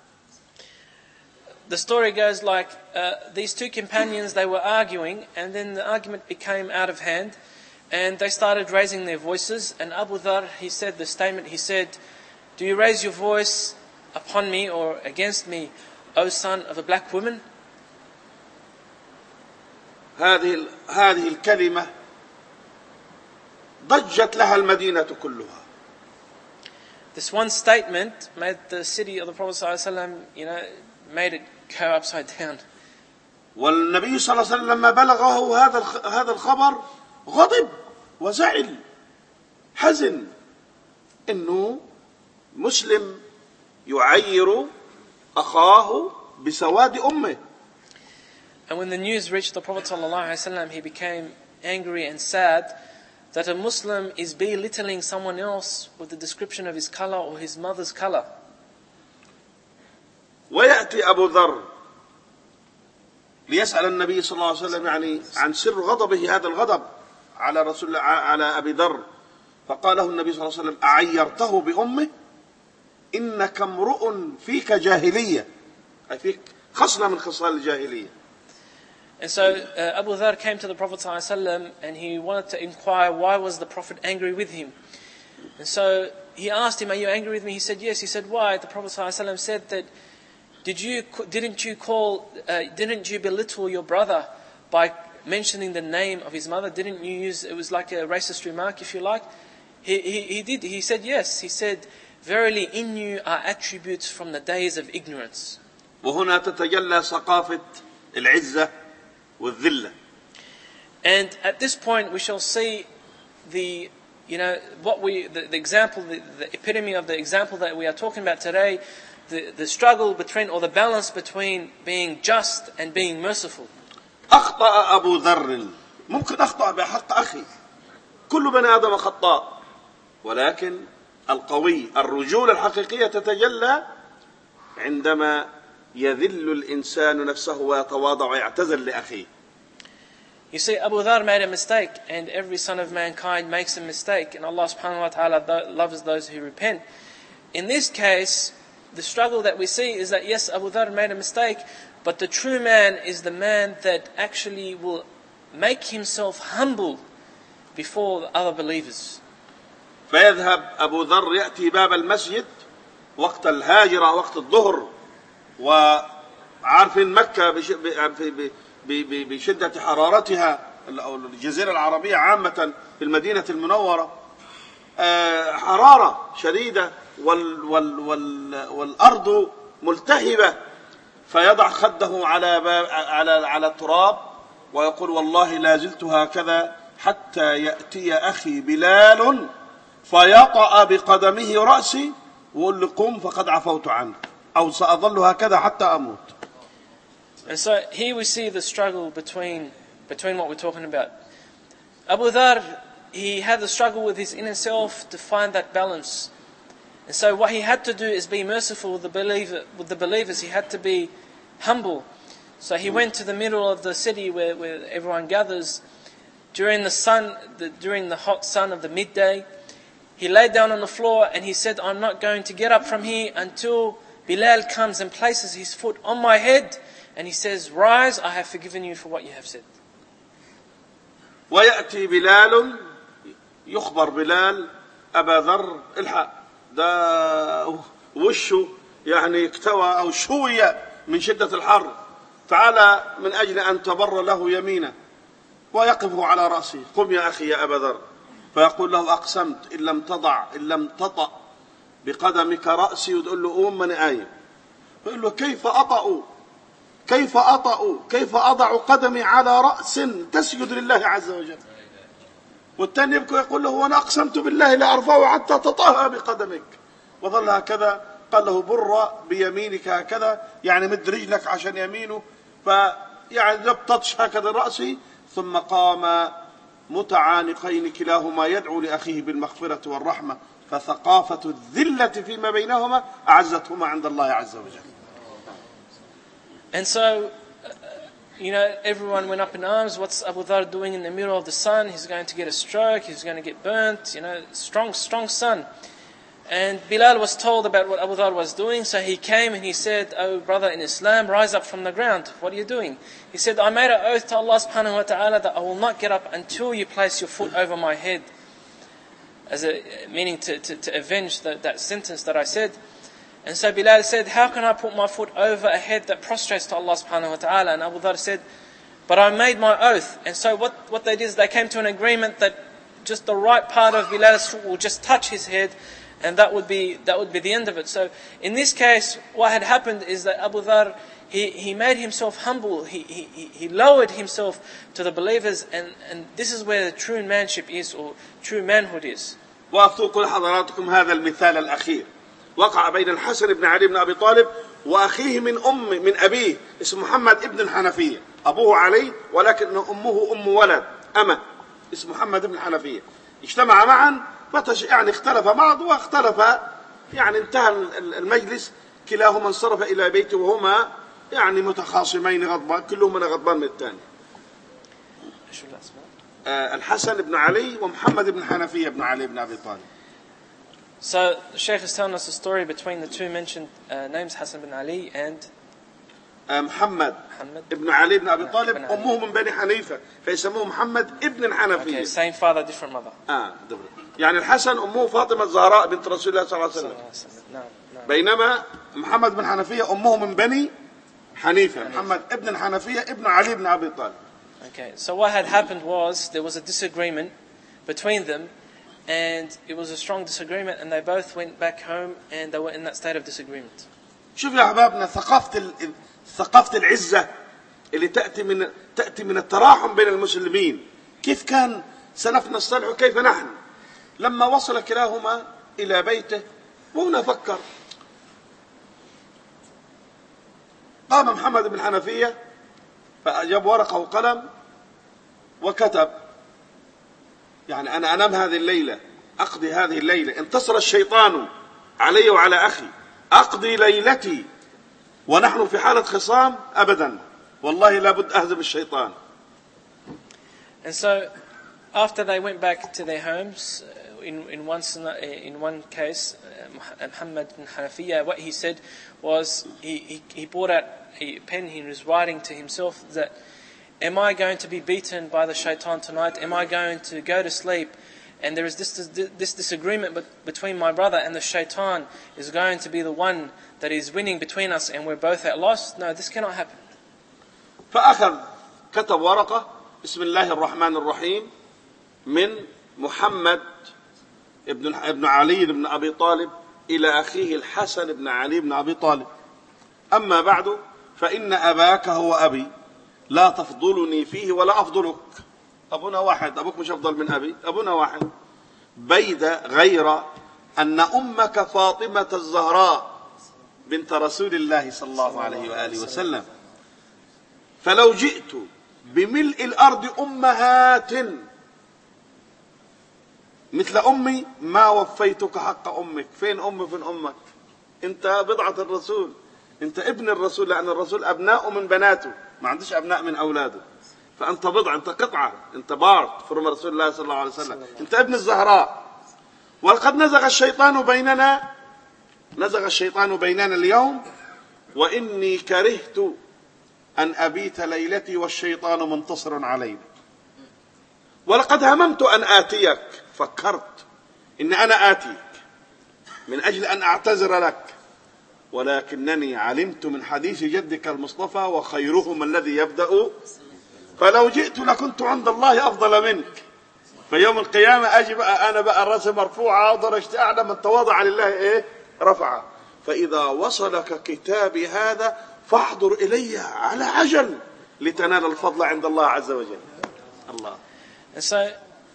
The story goes like these two companions, they were arguing, and then the argument became out of hand, and they started raising their voices. And Abu Dharr, he said the statement, he said, "Do you raise your voice upon me or against me, O son of a black woman?" هذه الكلمة ضجت لها المدينة كلها. This one statement made the city of the Prophet ﷺ, made it go upside down. والنبي صلى الله عليه وسلم لما بلغه هذا الخبر غضب وزعل، حزن إنه مسلم يعير أخاه بسواد أمه. And when the news reached the Prophet ﷺ, he became angry and sad that a Muslim is belittling someone else with the description of his color or his mother's color. ويأتي أبو ذر ليسأل النبي صلى الله عليه وسلم عن سر غضبه، هذا الغضب على أبي ذر، فقال له النبي صلى الله عليه وسلم: أعيرته بأمه؟ إنك امرؤ فيك جاهلية، أي فيك خصلة من خصال الجاهلية. And so Abu Dharr came to the Prophet ﷺ and he wanted to inquire why was the Prophet angry with him. And so he asked him, "Are you angry with me?" He said, "Yes." He said, "Why?" The Prophet ﷺ said that, didn't you belittle your brother by mentioning the name of his mother? Didn't you use, it was like a racist remark, if you like? He did. He said, yes. He said, "Verily in you are attributes from the days of ignorance." وهنا تتجلى ثقافة العزة والذلة. And at this point we shall see the example, the epitome of the example that we are talking about today, the struggle between, or the balance between being just and being merciful. أخطأ أبو ذر، ممكن أخطأ بحق أخي، كل بني آدم خطاء، ولكن القوي الرجولة الحقيقية تتجلى عندما يذل الإنسان نفسه ويتواضع ويعتذر لأخيه. You see, Abu Dharr made a mistake, and every son of mankind makes a mistake, and Allah subhanahu wa ta'ala loves those who repent. In this case, the struggle that we see is that yes, Abu Dharr made a mistake, but the true man is the man that actually will make himself humble before the other believers. فيذهب أبو ذر يأتي باب المسجد وقت الهاجرة، وقت الظهر، وعارفين مكة بشدة حرارتها، أو الجزيرة العربية عامة في المدينة المنورة حرارة شديدة والأرض ملتهبة، فيضع خده على التراب ويقول: والله لا زلت هكذا حتى يأتي أخي بلال فيطأ بقدمه رأسي ويقول لي: قم فقد عفوت عنك، أو سأظل هكذا حتى أموت. And so here we see the struggle between what we're talking about. Abu Dhar, he had the struggle with his inner self to find that balance. And so what he had to do is be merciful with the believers. He had to be humble. So he went to the middle of the city where everyone gathers during the hot sun of the midday. He laid down on the floor and he said, I'm not going to get up from here until Bilal comes and places his foot on my head. And he says, rise, I have forgiven you for what you have said. ويأتي بلال يخبر بلال أبا ذر الحق ده وشه يعني اكتوى أو شوي من شدة الحر تعالى من أجل أن تبر له يمينه ويقف على رأسه قم يا أخي يا أبا ذر فيقول له أقسمت إن لم تطأ بقدمك رأسي وتقول له قوم من آية فيقول له كيف أضع قدمي على رأس تسجد لله عز وجل والثاني يبكي يقول له وأنا أقسمت بالله لا أرفعه حتى تطأها بقدمك وظل هكذا قال له بر بيمينك هكذا يعني مد رجلك عشان يمينه فيعني يبتطش هكذا رأسي ثم قام متعانقين كلاهما يدعو لأخيه بالمغفرة والرحمة فثقافة الذلة فيما بينهما أعزتهما عند الله عز وجل. And so, everyone went up in arms. What's Abu Dhar doing in the middle of the sun? He's going to get a stroke. He's going to get burnt. Strong sun. And Bilal was told about what Abu Dhar was doing. So he came and he said, oh brother in Islam, rise up from the ground. What are you doing? He said, I made an oath to Allah subhanahu wa ta'ala that I will not get up until you place your foot over my head. Meaning to avenge that sentence that I said. And so Bilal said, how can I put my foot over a head that prostrates to Allah subhanahu wa ta'ala? And Abu Dhar said, but I made my oath. And so what they did is they came to an agreement that just the right part of Bilal's foot will just touch his head, and that would be the end of it. So in this case, what had happened is that Abu Dhar, he made himself humble. He lowered himself to the believers, and this is where the true manship is, or true manhood is. وأذكر لحضراتكم هذا المثال الأخير وقع بين الحسن بن علي بن أبي طالب وأخيه من أبيه اسمه محمد ابن الحنفية أبوه علي ولكن أمه أم ولد أمة اسمه محمد ابن الحنفية اجتمع معا اختلف بعض واختلف انتهى المجلس كلاهما انصرف إلى بيته وهما متخاصمين غضبان كلهم غضبان من الثاني الحسن بن علي ومحمد بن حنفية بن علي بن أبي طالب. So the Shaykh is telling us a story between the two mentioned names, Hassan bin Ali and محمد ابن علي بن أبي طالب أمه من بني حنيفة فيسموه محمد ابن الحنفية. Okay, same father, different mother. الحسن أمه فاطمة الزهراء بنت رسول الله صلى الله عليه وسلم بينما محمد بن حنفية أمه من بني حنيفة محمد ابن الحنفية ابن علي بن أبي طالب. Okay, so what had happened was there was a disagreement between them, and it was a strong disagreement, and they both went back home and they were in that state of disagreement. شوف يا أحبابنا ثقافة العزة اللي تأتي من التراحم بين المسلمين. كيف كان سلفنا الصالح وكيف نحن لما وصل كلاهما إلى بيته وهنا فكر قام محمد بن حنفية فجاب ورقة وقلم وكتب أنا أنام هذه الليلة أقضي هذه الليلة انتصر الشيطان علي وعلى أخي أقضي ليلتي ونحن في حالة خصام أبدا والله لابد أهزم الشيطان. And so after they went back to their homes, in one case, Muhammad bin Hanafiya, what he said was he brought out a pen. He was writing to himself that, am I going to be beaten by the shaitan tonight? Am I going to go to sleep and there is this disagreement between my brother and the shaitan is going to be the one that is winning between us and we're both at loss? No, this cannot happen. فأخذ كتب ورقة بسم الله الرحمن الرحيم من محمد ابن علي بن أبي طالب إلى أخيه الحسن بن علي بن أبي طالب أما بعد فإن أباك هو أبي لا تفضلني فيه ولا أفضلك. أبونا واحد أبوك مش أفضل من أبي أبونا واحد بيد غير أن أمك فاطمة الزهراء بنت رسول الله صلى الله عليه وآله وسلم فلو جئت بملء الأرض أمهات مثل أمي ما وفيتك حق أمك. فين أمي فين أمك؟ أنت بضعة الرسول، أنت ابن الرسول، لأن الرسول أبناء من بناته، ما عندش أبناء من أولاده، فأنت بضعة، أنت قطعة، أنت بارت فرم رسول الله صلى الله عليه وسلم، أنت ابن الزهراء. ولقد نزغ الشيطان بيننا اليوم وإني كرهت أن أبيت ليلتي والشيطان منتصر علينا. ولقد هممت أن آتيك، فكرت إن أنا آتيك من أجل أن أعتذر لك، ولكنني علمت من حديث جدك المصطفى وخيرهم الذي يبدأ، فلو جئت لكنت عند الله أفضل منك. في يوم القيامة أجي بقى أنا بقى الرأس مرفوعة ودرجت أعلى من تواضع لله رفعه. فإذا وصلك كتابي هذا فاحضر إلي على عجل لتنال الفضل عند الله عز وجل. الله. And so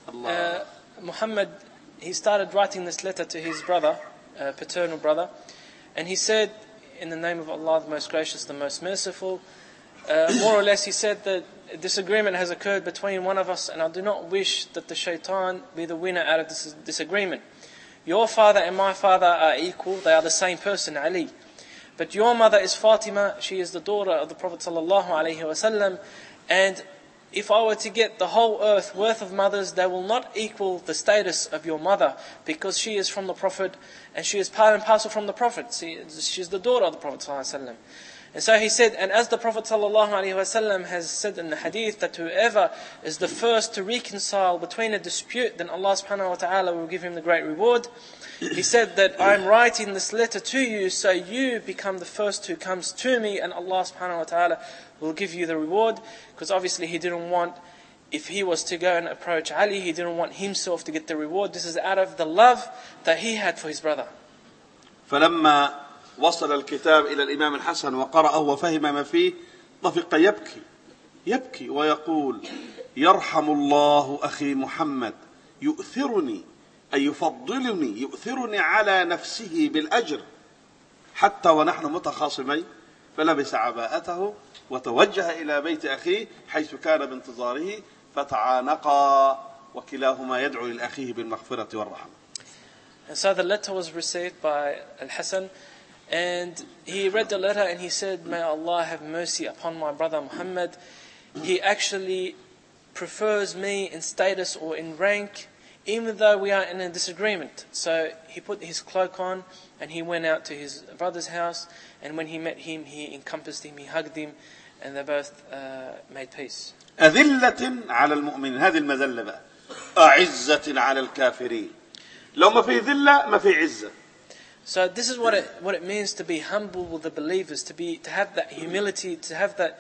Muhammad, he started writing this letter to his brother, paternal brother, and he said, in the name of Allah, the most gracious, the most merciful, more or less he said that a disagreement has occurred between one of us, and I do not wish that the shaitan be the winner out of this disagreement. Your father and my father are equal, they are the same person, Ali. But your mother is Fatima, she is the daughter of the Prophet ﷺ, and if I were to get the whole earth worth of mothers, they will not equal the status of your mother, because she is from the Prophet, and she is part and parcel from the Prophet. She is the daughter of the Prophet ﷺ. And so he said, and as the Prophet ﷺ has said in the hadith, that whoever is the first to reconcile between a dispute, then Allah subhanahu wa ta'ala will give him the great reward. He said that I'm writing this letter to you so you become the first who comes to me, and Allah subhanahu wa ta'ala will give you the reward. Because obviously he didn't want, if he was to go and approach Ali, he didn't want himself to get the reward. This is out of the love that he had for his brother. فلما وصل الكتاب إلى الإمام الحسن وقرأه وفهم ما فيه طفق يبكي ويقول: يرحم الله أخي محمد، يؤثرني أي يفضلني، يؤثرني على نفسه بالأجر حتى ونحن متخاصمين. فلبس عباءته وتوجه إلى بيت أخيه حيث كان بانتظاره، فتعانقا وكلاهما يدعو لأخيه بالمغفرة والرحمة. And so the letter was received by Al-Hasan, and he read the letter and he said, may Allah have mercy upon my brother Muhammad. He actually prefers me in status or in rank, even though we are in a disagreement. So he put his cloak on and he went out to his brother's house, and when he met him, he encompassed him, he hugged him, and they both made peace. أذلة على المؤمنين، هذه المذلة بقى، أعزة على الكافرين. لو ما في ذلة ما في عزة. So this is what it means to be humble with the believers, to have that humility, to have that,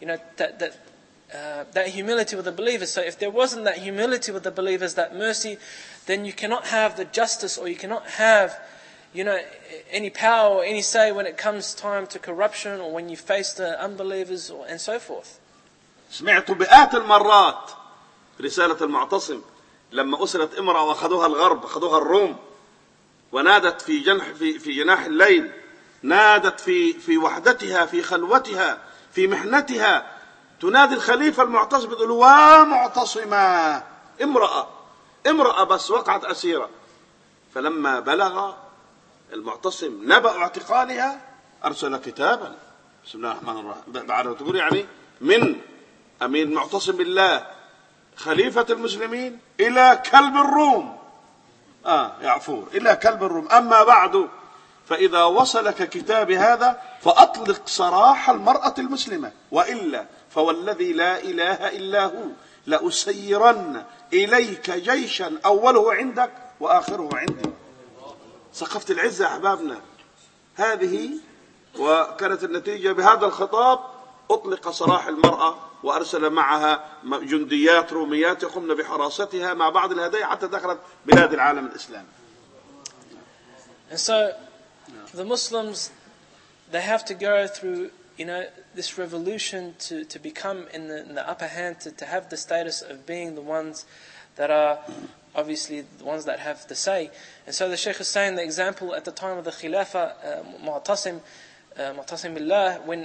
that humility with the believers. So if there wasn't that humility with the believers, that mercy, then you cannot have the justice, or you cannot have, any power or any say when it comes time to corruption, or when you face the unbelievers, and so forth. سمعت بآت المرات رسالة المعتصم لما أسرت امرأة وأخذوها الغرب، أخذوها الروم، ونادت في جناح الليل، نادت في وحدتها، في خلوتها، في محنتها، تنادي الخليفة المعتصم تقول: ومعتصمة، امرأة بس وقعت أسيرة. فلما بلغ المعتصم نبأ اعتقالها أرسل كتابا، بسم الله الرحمن الرحيم، بعد تقول من أمير معتصم بالله خليفة المسلمين إلى كلب الروم، يعفور، إلى كلب الروم. أما بعد، فإذا وصلك كتابي هذا فأطلق سراح المرأة المسلمة، وإلا فوالذي لا إله إلا هو لأسيرن إليك جيشا أوله عندك وآخره عندي. ثقافة العزة أحبابنا هذه، وكانت النتيجة بهذا الخطاب أطلق سراح المرأة، وأرسل معها جنديات روميات يقومن بحراستها مع بعض الهدايا حتى دخلت بلاد العالم الإسلامي. And so the Muslims, they have to go through, this revolution to become in the upper hand, to have the status of being the ones that are obviously the ones that have the say. And so the Shaykh is saying the example at the time of the Khilafah, Mu'tasim Billah, when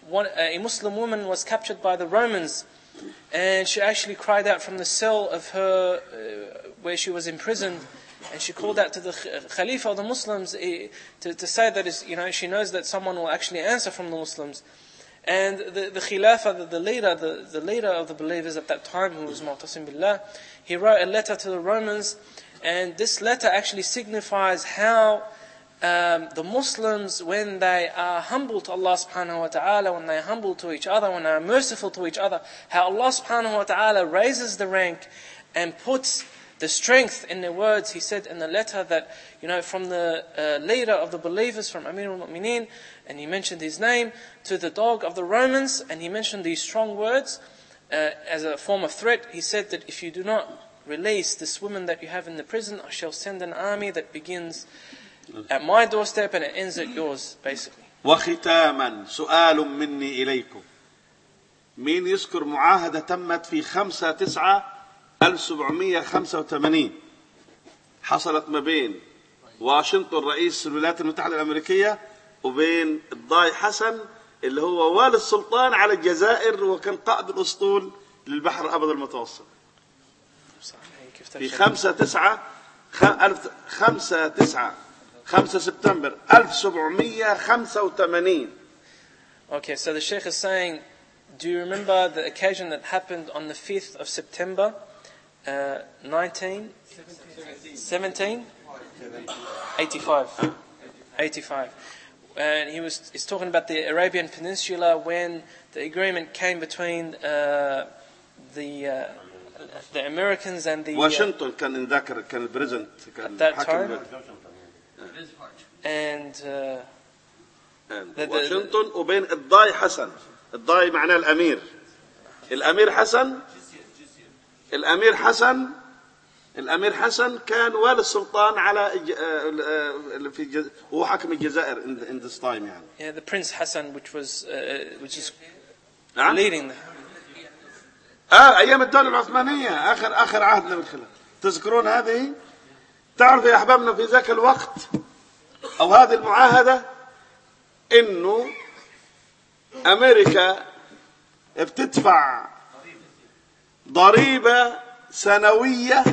a Muslim woman was captured by the Romans, and she actually cried out from the cell of her where she was imprisoned, and she called out to the Khalifa of the Muslims to say that she knows that someone will actually answer from the Muslims. And the Khilafah, the leader of the believers at that time, who was Mu'tasim Billah, he wrote a letter to the Romans, and this letter actually signifies how the Muslims, when they are humble to Allah subhanahu wa ta'ala, when they are humble to each other, when they are merciful to each other, how Allah subhanahu wa ta'ala raises the rank and puts the strength in their words. He said in the letter that, from the leader of the believers, from Amir al-Mu'mineen, and he mentioned his name, to the dog of the Romans, and he mentioned these strong words as a form of threat. He said that if you do not release this woman that you have in the prison, I shall send an army that begins at my doorstep and it ends at yours, basically. وختاما سؤال مني إليكم. مين يذكر معاهدة تمت في 5/9/1785 حصلت ما بين واشنطن رئيس الولايات المتحدة الأمريكية وبين الضاي حسن اللي هو والي السلطان على الجزائر وكان قائد الأسطول للبحر الأبيض المتوسط في 5 سبتمبر 1785. Okay, so the Sheikh is saying, do you remember the occasion that happened on the 5th of September 1985? And he's talking about the Arabian Peninsula when the agreement came between the Americans and the Washington كان ذاكر كان البريزنت at that time, and واشنطن وبين الضاي حسن. الضاي معناه الأمير. الأمير حسن كان والي السلطان على هو حاكم الجزائر in this time يعني. Yeah, the Prince Hassan, which is leading. أيام الدولة العثمانية آخر عهدنا بالخلافة. تذكرون هذه؟ تعرف يا أحبابنا في ذاك الوقت أو هذه المعاهدة إنه أمريكا بتدفع ضريبة سنوية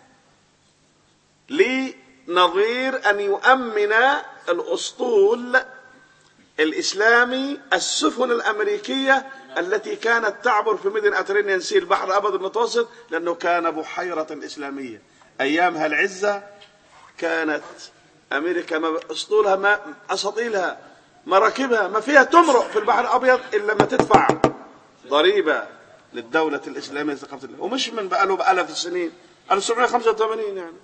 لنظير أن يؤمن الأسطول الإسلامي السفن الأمريكية التي كانت تعبر في مدن أترينيان سي البحر الأبيض المتوسط، لأنه كان بحيرة إسلامية. أيامها العزة كانت أمريكا أسطولها ما أساطيلها مراكبها ما فيها تمرق في البحر الأبيض إلا ما تدفع ضريبة للدولة الإسلامية ثقافة الله، ومش من بألف السنين 1785 يعني.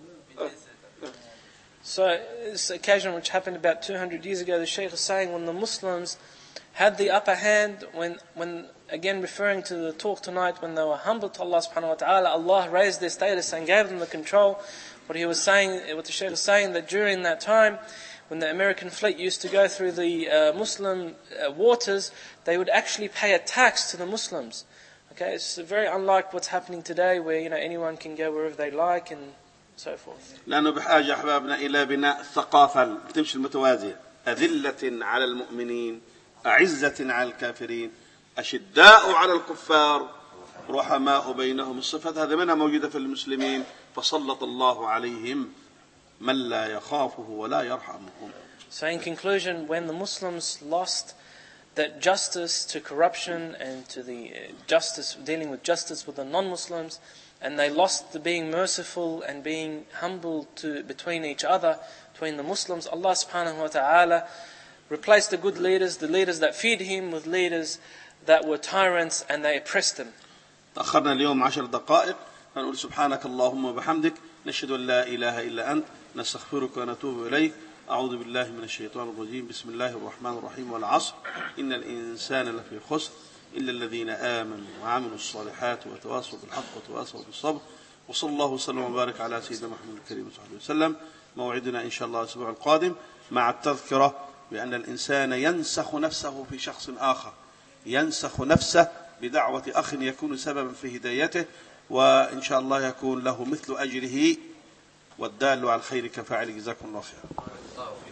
So this occasion which happened about 200 years ago, the Shaykh is saying when the Muslims had the upper hand, when again referring to the talk tonight, when they were humble to Allah subhanahu wa ta'ala, Allah raised their status and gave them the control. What the Shaykh is saying, that during that time, when the American fleet used to go through the Muslim waters, they would actually pay a tax to the Muslims. Okay, it's very unlike what's happening today, where anyone can go wherever they like and so forth. لأنه بحاجة أحبابنا إلى بناء الثقافة تمشي المتوازية، أذلة على المؤمنين أعزة على الكافرين أشداء على الكفار رحماء بينهم. الصفات هذه منها موجودة في المسلمين، فسلط الله عليهم من لا يخافه ولا يرحمهم. So in conclusion, when the Muslims lost that justice to corruption and to the justice, dealing with justice with the non-Muslims, and they lost the being merciful and being humble between each other, between the Muslims, Allah subhanahu wa ta'ala replaced the good leaders, the leaders that feared Him, with leaders that were tyrants and they oppressed them. تأخرنا اليوم 10 دقائق، فنقول سبحانك اللهم وبحمدك نشهد أن لا إله إلا أنت نستغفرك ونتوب إليك. أعوذ بالله من الشيطان الرجيم. بسم الله الرحمن الرحيم. والعصر إن الإنسان لفي خسر إلا الذين آمنوا وعملوا الصالحات وتواصوا بالحق وتواصوا بالصبر. وصلى الله وسلم وبارك على سيدنا محمد الكريم وصحبه وسلم. موعدنا إن شاء الله الأسبوع القادم مع التذكرة بأن الإنسان ينسخ نفسه في شخص آخر، ينسخ نفسه بدعوة أخ يكون سببا في هدايته، وإن شاء الله يكون له مثل أجره والدال على الخير كفاعل. جزاكم الله خيرا.